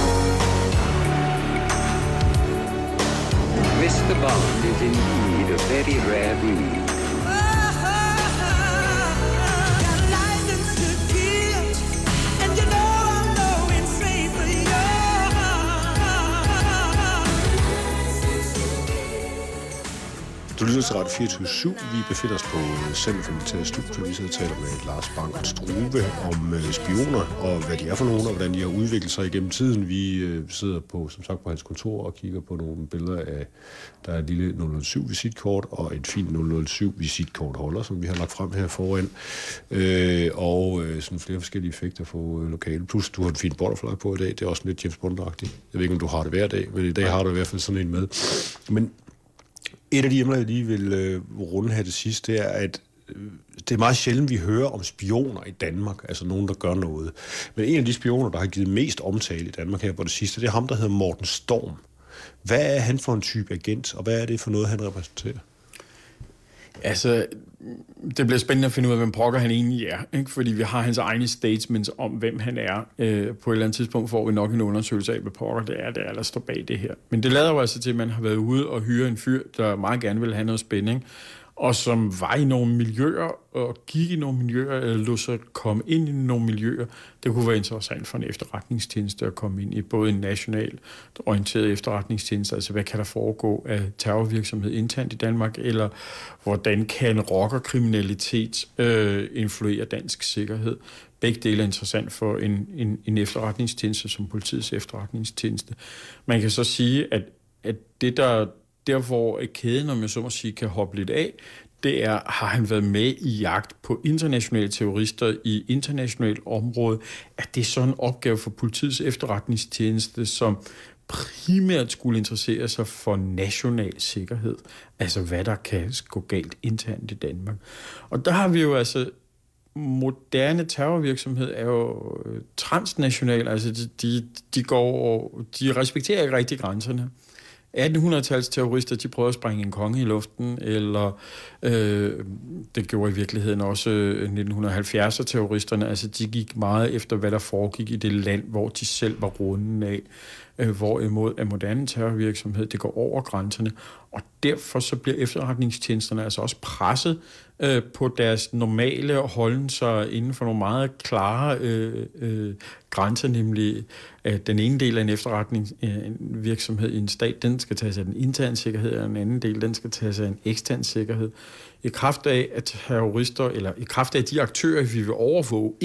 mister Bond is indeed a very rare breed. Du lytter til Radio fireogtyve syv. Vi befinder os på Center for Militære Studier. Vi sidder og taler med Lars Bangert Struve om spioner, og hvad de er for nogen, og hvordan de har udviklet sig igennem tiden. Vi sidder på, som sagt, på hans kontor og kigger på nogle billeder af, der er et lille nul nul syv visitkort og et fint nul nul syv visitkortholder, som vi har lagt frem her foran. Øh, og sådan flere forskellige effekter på lokale. Plus, du har en fin butterfly på i dag. Det er også lidt James Bond-agtigt. Jeg ved ikke, om du har det hver dag, men i dag har du i hvert fald sådan en med. Men et af de emner, jeg lige vil øh, runde her til sidst, det er, at øh, det er meget sjældent, vi hører om spioner i Danmark, altså nogen, der gør noget. Men en af de spioner, der har givet mest omtale i Danmark her på det sidste, det er ham, der hedder Morten Storm. Hvad er han for en type agent, og hvad er det for noget, han repræsenterer? Altså, det bliver spændende at finde ud af, hvem pokker han egentlig er, ikke? Fordi vi har hans egne statements om, hvem han er. Øh, på et eller andet tidspunkt får vi nok en undersøgelse af, hvad pokker det er, det er, der står bag det her. Men det lader jo altså til, at man har været ude og hyre en fyr, der meget gerne vil have noget spænding, og som var i nogle miljøer, og gik i nogle miljøer, eller lå sig komme ind i nogle miljøer. Det kunne være interessant for en efterretningstjeneste at komme ind i, både en nationalt orienteret efterretningstjeneste, altså hvad kan der foregå af terrorvirksomhed internt i Danmark, eller hvordan kan rockerkriminalitet øh, influere dansk sikkerhed. Begge dele er interessant for en, en, en efterretningstjeneste som politiets efterretningstjeneste. Man kan så sige, at, at det der Der, hvor kæden, om jeg så må sige, kan hoppe lidt af, det er, har han været med i jagt på internationale terrorister i internationalt område, at det er sådan en opgave for politiets efterretningstjeneste, som primært skulle interessere sig for national sikkerhed, altså hvad der kan gå galt internt i Danmark. Og der har vi jo altså, moderne terrorvirksomhed er jo transnational, altså de, de, de, går, de respekterer ikke rigtig grænserne. attenhundredetalls terrorister, de prøvede at sprænge en konge i luften, eller øh, det gjorde i virkeligheden også nitten halvfjerdser terroristerne, altså de gik meget efter, hvad der foregik i det land, hvor de selv var runden af, øh, hvorimod af moderne terrorvirksomhed, det går over grænserne, og derfor så bliver efterretningstjenesterne altså også presset øh, på deres normale holden sig inden for nogle meget klare øh, øh, grænser, nemlig at den ene del af en efterretningsvirksomhed i en stat, den skal tage sig af den interne sikkerhed, og den anden del, den skal tage sig af en ekstern sikkerhed. I kraft af, at terrorister, eller i kraft af, at de aktører, vi vil overvåge, ikke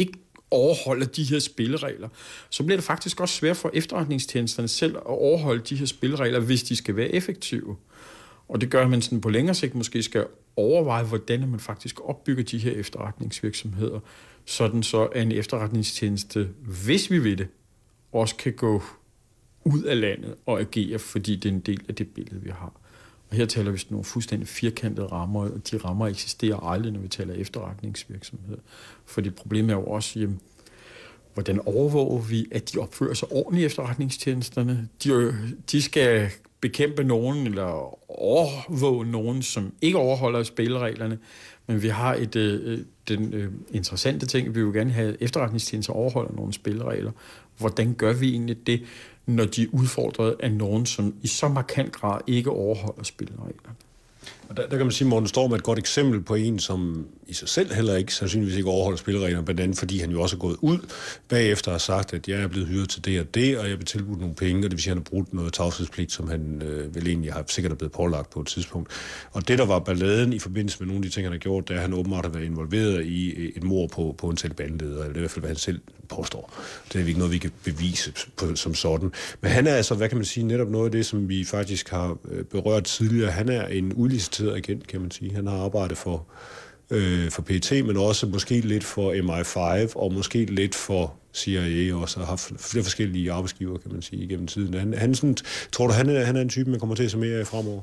overholder de her spilleregler, så bliver det faktisk også svært for efterretningstjenesterne selv at overholde de her spilleregler, hvis de skal være effektive. Og det gør, at man sådan på længere sigt måske skal overveje, hvordan man faktisk opbygger de her efterretningsvirksomheder, sådan så at en efterretningstjeneste, hvis vi vil det, også kan gå ud af landet og agere, fordi det er en del af det billede, vi har. Og her taler vi sådan nogle fuldstændig firkantede rammer, og de rammer eksisterer aldrig, når vi taler efterretningsvirksomhed. Fordi problemet er jo også, jamen, hvordan overvåger vi, at de opfører sig ordentligt i efterretningstjenesterne? De, de skal bekæmpe nogen, eller overvåge nogen, som ikke overholder spillereglerne. Men vi har et, øh, den øh, interessante ting, vi vil gerne have efterretningstjenester overholder nogle spilleregler. Hvordan gør vi egentlig det, når de er udfordret af nogen, som i så markant grad ikke overholder spillereglerne? Og der, der kan man sige, at Morten Storm er et godt eksempel på en, som i sig selv heller ikke sandsynligvis ikke overholder spillereglerne, blandt andet fordi han jo også er gået ud bagefter og har sagt, at jeg er blevet hyret til det og det, og jeg vil tilbudt nogle penge, og det vil sige, at han har brugt noget tavshedspligt, som han øh, vel egentlig har sikkert er blevet pålagt på et tidspunkt. Og det, der var balladen i forbindelse med nogle af de ting, han har gjort, det er, at han åbenbart har været involveret i et mord på, på en Taliban-leder, eller det er i hvert fald, hvad han selv påstår. Det er ikke noget, vi kan bevise på, som sådan. Men han er altså, hvad kan man sige, netop noget af det, som vi faktisk har berørt tidligere. Han er en udliciteret agent, kan man sige. Han har arbejdet for, øh, for P E T, men også måske lidt for M I fem, og måske lidt for C I A, og så har haft flere forskellige arbejdsgiver, kan man sige, igennem tiden. Han, han sådan, tror du, han er, han er en type, man kommer til at se mere af fremover?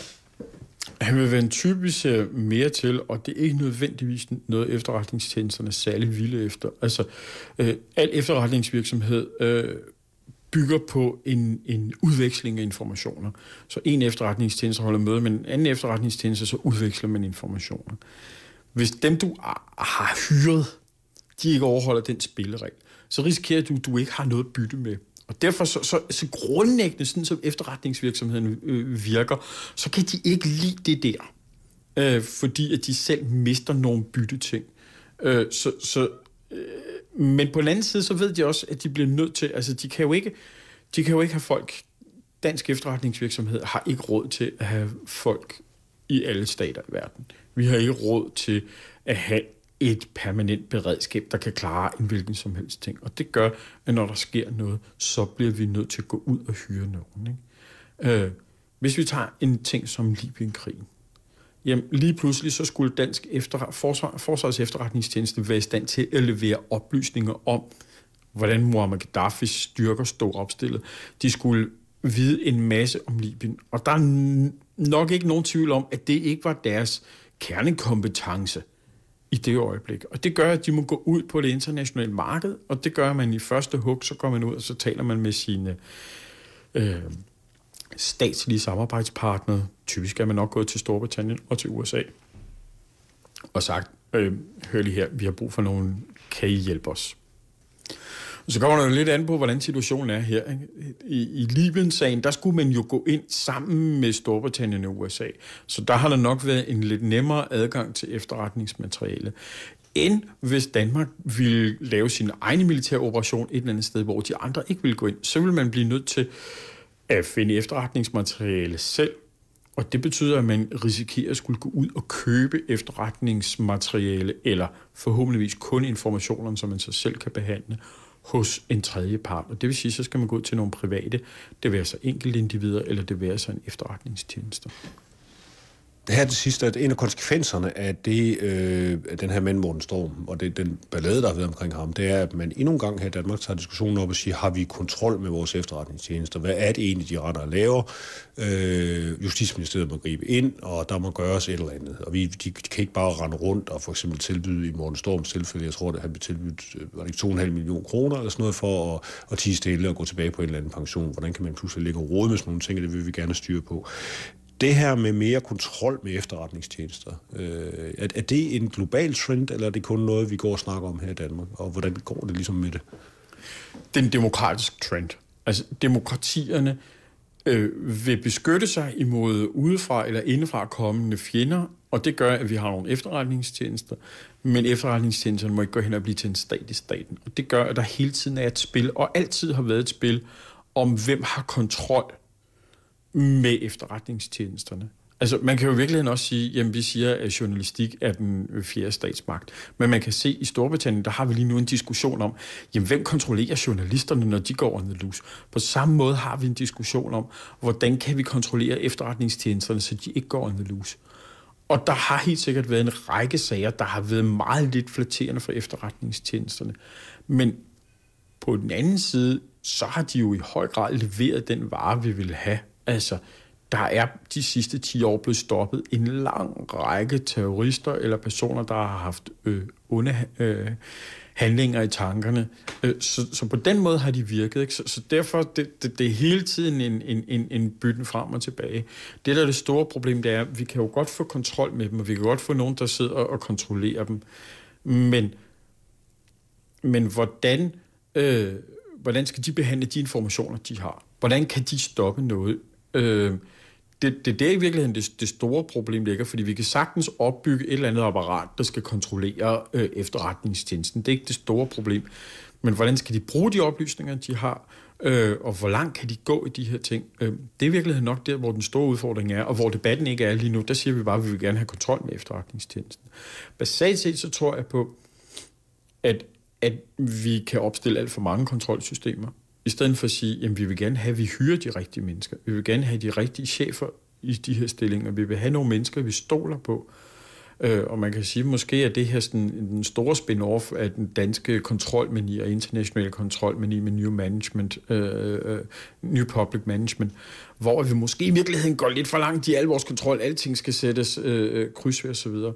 Han vil være en type, vi ser mere til, og det er ikke nødvendigvis noget, efterretningstjenesterne er særlig vilde efter. Altså, øh, al efterretningsvirksomhed øh, bygger på en, en udveksling af informationer. Så en efterretningstjeneste holder møde med en anden efterretningstjeneste, så udveksler man informationer. Hvis dem, du har hyret, de ikke overholder den spilleregel, så risikerer du, at du ikke har noget at bytte med. Og derfor så, så, så grundlæggende, sådan som efterretningsvirksomheden øh, virker, så kan de ikke lide det der, øh, fordi at de selv mister nogle bytteting. Øh, så, så, øh, men på den anden side, så ved de også, at de bliver nødt til, altså de kan jo ikke, de kan jo ikke have folk, dansk efterretningsvirksomhed har ikke råd til at have folk i alle stater i verden. Vi har ikke råd til at have et permanent beredskab, der kan klare en hvilken som helst ting. Og det gør, at når der sker noget, så bliver vi nødt til at gå ud og hyre nogen. Ikke? Øh, hvis vi tager en ting som Libyen-krigen, jamen lige pludselig så skulle dansk efter, forsvar, forsvars efterretningstjeneste være i stand til at levere oplysninger om, hvordan Muammar Gaddafis styrker stod opstillet. De skulle vide en masse om Libyen. Og der er nok ikke nogen tvivl om, at det ikke var deres kernekompetence i det øjeblik. Og det gør, at de må gå ud på det internationale marked, og det gør, at man i første hug, så går man ud, og så taler man med sine øh, statslige samarbejdspartnere. Typisk er man nok gået til Storbritannien og til U S A og sagt, øh, hør lige her, vi har brug for nogen, kan I hjælpe os? Og så kommer der jo lidt an på, hvordan situationen er her. Ikke? I, i Libyen-sagen, der skulle man jo gå ind sammen med Storbritannien og U S A. Så der har der nok været en lidt nemmere adgang til efterretningsmateriale, end hvis Danmark ville lave sin egen militære operation et eller andet sted, hvor de andre ikke ville gå ind. Så vil man blive nødt til at finde efterretningsmateriale selv, og det betyder, at man risikerer at skulle gå ud og købe efterretningsmateriale, eller forhåbentligvis kun informationerne, som man så selv kan behandle, hos en tredje part. Og det vil sige, så skal man gå ud til nogle private, det vil så enkelte individer, eller det vil så en efterretningstjeneste. Det her til sidst, at en af konsekvenserne af det, øh, den her mand Morten Storm, og det, den ballade, der har været omkring ham, det er, at man endnu en gang her i Danmark tager diskussionen op og siger, har vi kontrol med vores efterretningstjenester? Hvad er det egentlig, de retter og laver? Øh, Justitsministeriet må gribe ind, og der må gøres et eller andet. Og vi, de, de kan ikke bare rende rundt og for eksempel tilbyde i Morten Storms tilfælde, jeg tror, at han blev tilbudt var det ikke to komma fem millioner kroner eller sådan noget for at, at tie stille og gå tilbage på en eller anden pension. Hvordan kan man pludselig ligge og rode med sådan nogle ting, det vil vi gerne styre på. Det her med mere kontrol med efterretningstjenester, øh, er, er det en global trend, eller er det kun noget, vi går og snakker om her i Danmark? Og hvordan går det ligesom med det? Det er en demokratisk trend. Altså, demokratierne øh, vil beskytte sig imod udefra eller indefra kommende fjender, og det gør, at vi har nogle efterretningstjenester, men efterretningstjenesterne må ikke gå hen og blive til en stat i staten. Og det gør, at der hele tiden er et spil, og altid har været et spil, om hvem har kontrol med efterretningstjenesterne. Altså, man kan jo i virkeligheden også sige, jamen vi siger, at journalistik er den fjerde statsmagt. Men man kan se, at i Storbritannien, der har vi lige nu en diskussion om, jamen hvem kontrollerer journalisterne, når de går on the loose? På samme måde har vi en diskussion om, hvordan kan vi kontrollere efterretningstjenesterne, så de ikke går on the loose? Og der har helt sikkert været en række sager, der har været meget lidt flatterende for efterretningstjenesterne. Men på den anden side, så har de jo i høj grad leveret den vare, vi vil have. Altså, der er de sidste ti år blevet stoppet en lang række terrorister eller personer, der har haft øh, onde øh, handlinger i tankerne. Øh, så, så på den måde har de virket. Ikke? Så, så derfor det, det, det er hele tiden en, en, en, en bytten frem og tilbage. Det, der er det store problem, det er, at vi kan jo godt få kontrol med dem, og vi kan godt få nogen, der sidder og kontrollerer dem. Men, men hvordan, øh, hvordan skal de behandle de informationer, de har? Hvordan kan de stoppe noget? Øh, Det, det, det er i virkeligheden det, det store problem ligger, fordi vi kan sagtens opbygge et eller andet apparat, der skal kontrollere øh, efterretningstjenesten. Det er ikke det store problem. Men hvordan skal de bruge de oplysninger, de har, øh, og hvor langt kan de gå i de her ting? Øh, det er i virkeligheden nok der, hvor den store udfordring er, og hvor debatten ikke er lige nu. Der siger vi bare, at vi vil gerne have kontrol med efterretningstjenesten. Basalt set så tror jeg på, at, at vi kan opstille alt for mange kontrolsystemer. I stedet for at sige, at vi vil gerne have, at vi hyrer de rigtige mennesker. Vi vil gerne have de rigtige chefer i de her stillinger. Vi vil have nogle mennesker, vi stoler på. Øh, og man kan sige, måske er det her sådan den store spin-off af den danske kontrolmani og internationale kontrolmani med New Management, øh, New Public Management, hvor vi måske i virkeligheden går lidt for langt i al vores kontrol. Alting skal sættes øh, krydsvær og så videre.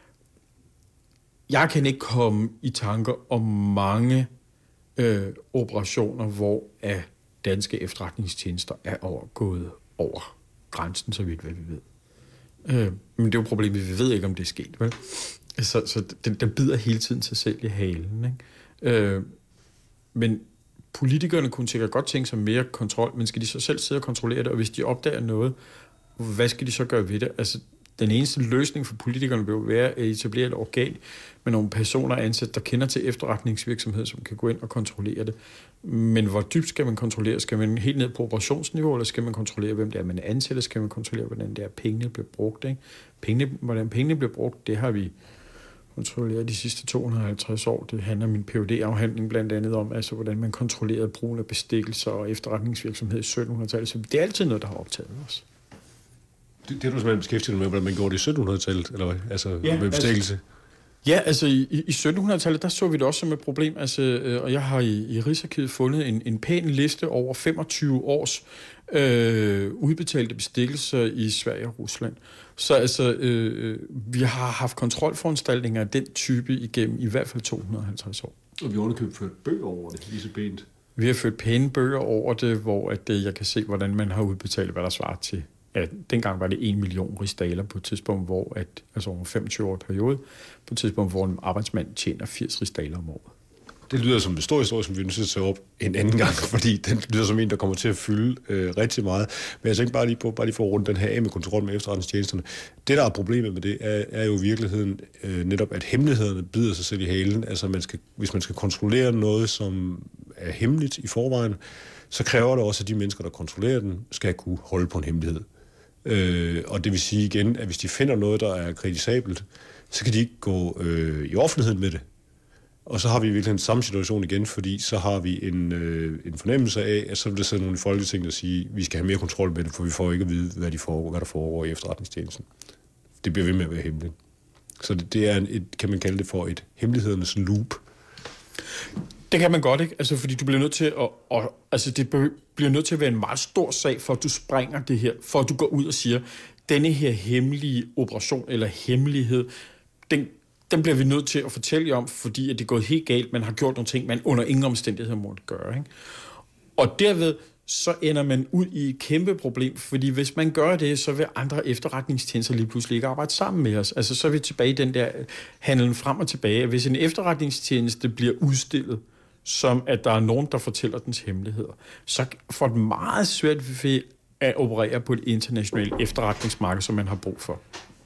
Jeg kan ikke komme i tanker om mange Øh, operationer, hvor af danske efterretningstjenester er overgået over grænsen, så vidt hvad vi ved. Øh, men det er jo problemet, vi ved ikke, om det er sket, vel? Så, så den, den bider hele tiden sig selv i halen, ikke? Øh, men politikerne kunne sikkert godt tænke sig mere kontrol, men skal de så selv sidde og kontrollere det, og hvis de opdager noget, hvad skal de så gøre ved det? Altså, den eneste løsning for politikerne vil jo være at etablere et organ med nogle personer ansat, der kender til efterretningsvirksomhed, som kan gå ind og kontrollere det. Men hvor dybt skal man kontrollere? Skal man helt ned på operationsniveau, eller skal man kontrollere, hvem det er, man ansætter? Skal man kontrollere, hvordan det er, pengene bliver brugt? Ikke? Pengene, hvordan pengene bliver brugt, det har vi kontrolleret de sidste to hundrede og halvtreds år. Det handler min P H D-afhandling blandt andet om, altså hvordan man kontrollerede brugen af bestikkelser og efterretningsvirksomhed i sytten hundrede-tallet. Så det er altid noget, der har optaget os. Det, det er du simpelthen beskæftiget med, hvordan man gjorde det i sytten hundrede-tallet, eller hvad? Altså ja, med bestikkelse? Altså, ja, altså i, i sytten hundrede-tallet, der så vi det også som et problem, altså, øh, og jeg har i, i Rigsarkivet fundet en, en pæn liste over femogtyve års øh, udbetalte bestikkelser i Sverige og Rusland. Så altså, øh, vi har haft kontrolforanstaltninger af den type igennem i hvert fald to hundrede og halvtreds år. Og vi har underkøbt ført bøger over det, lige så pænt. Vi har ført pæne bøger over det, hvor at, jeg kan se, hvordan man har udbetalt, hvad der svarer til. Ja, dengang var det en million rigsdaler på et tidspunkt, hvor at, altså over en femogtyve årig periode, på et tidspunkt, hvor en arbejdsmand tjener firs rigsdaler om året. Det lyder som en stor historie, som vi er nødt til at tage op en anden gang, fordi den lyder som en, der kommer til at fylde øh, rigtig meget. Men jeg tænker bare lige på, bare lige for at runde den her af med kontrol med efterretningstjenesterne. Det, der er problemet med det, er, er jo i virkeligheden øh, netop, at hemmelighederne bider sig selv i halen. Altså, man skal, hvis man skal kontrollere noget, som er hemmeligt i forvejen, så kræver det også, at de mennesker, der kontrollerer den, skal kunne holde på en hemmelighed. Øh, og det vil sige igen, at hvis de finder noget, der er kritisabelt, så kan de ikke gå øh, i offentligheden med det. Og så har vi virkelig en samme situation igen, fordi så har vi en, øh, en fornemmelse af, at så vil der sidde nogle i Folketinget og sige, at vi skal have mere kontrol med det, for vi får ikke at vide, hvad, de foregår, hvad der foregår i efterretningstjenesten. Det bliver ved med at være hemmeligt. Så det, det er, et, kan man kalde det for et hemmelighedernes loop. Det kan man godt, ikke? Altså, fordi du bliver nødt til at... Og, altså, det bliver nødt til at være en meget stor sag, for at du springer det her, for at du går ud og siger, denne her hemmelige operation eller hemmelighed, den, den bliver vi nødt til at fortælle jer om, fordi at det er gået helt galt, man har gjort nogle ting, man under ingen omstændigheder måtte gøre, ikke? Og derved så ender man ud i et kæmpe problem, fordi hvis man gør det, så vil andre efterretningstjenester lige pludselig ikke arbejde sammen med os. Altså, så er vi tilbage i den der handlen frem og tilbage. Hvis en efterretningstjeneste bliver udstillet, som at der er nogen, der fortæller dens hemmeligheder, så får det meget svært ved at operere på et internationalt efterretningsmarked, som man har brug for.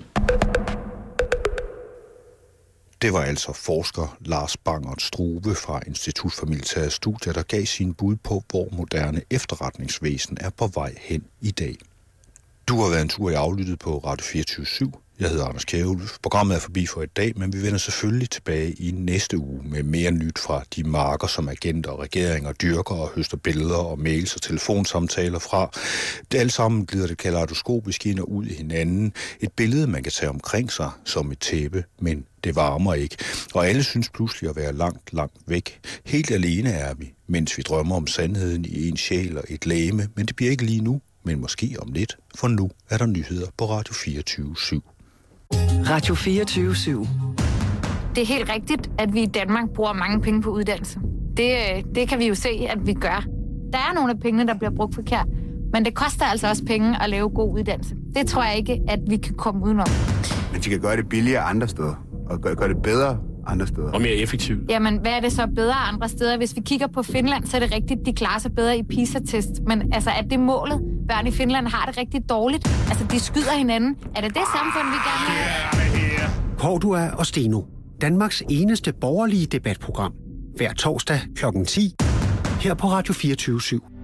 Det var altså forsker Lars Bangert Struve fra Institut for Militære Studier, der gav sin bud på, hvor moderne efterretningsvæsen er på vej hen i dag. Du har været en tur i Aflyttet på Radio fireogtyve syv. Jeg hedder Anders Kjærulf. Programmet er forbi for i dag, men vi vender selvfølgelig tilbage i næste uge med mere nyt fra de marker, som agenter, regeringer, dyrker og høster billeder og mails og telefonsamtaler fra. Det alle sammen glider det kaleidoskopisk ind og ud i hinanden. Et billede, man kan tage omkring sig som et tæppe, men det varmer ikke. Og alle synes pludselig at være langt, langt væk. Helt alene er vi, mens vi drømmer om sandheden i en sjæl og et legeme, men det bliver ikke lige nu, men måske om lidt, for nu er der nyheder på Radio fireogtyve syv. Radio fireogtyve syv. Det er helt rigtigt, at vi i Danmark bruger mange penge på uddannelse. Det, det kan vi jo se, at vi gør. Der er nogle af pengene, der bliver brugt forkert, men det koster altså også penge at lave god uddannelse. Det tror jeg ikke, at vi kan komme udenom. Men vi kan gøre det billigere andre steder, og gøre, gøre det bedre andre steder. Og mere effektivt. Jamen, hvad er det så bedre andre steder? Hvis vi kigger på Finland, så er det rigtigt, de klarer sig bedre i PISA-test. Men altså, er det målet? Børn i Finland har det rigtig dårligt. Altså, de skyder hinanden. Er det det samfund, vi gerne vil have? Cordua og Steno. Danmarks eneste borgerlige debatprogram. Hver torsdag klokken ti. Her på Radio fireogtyve syv.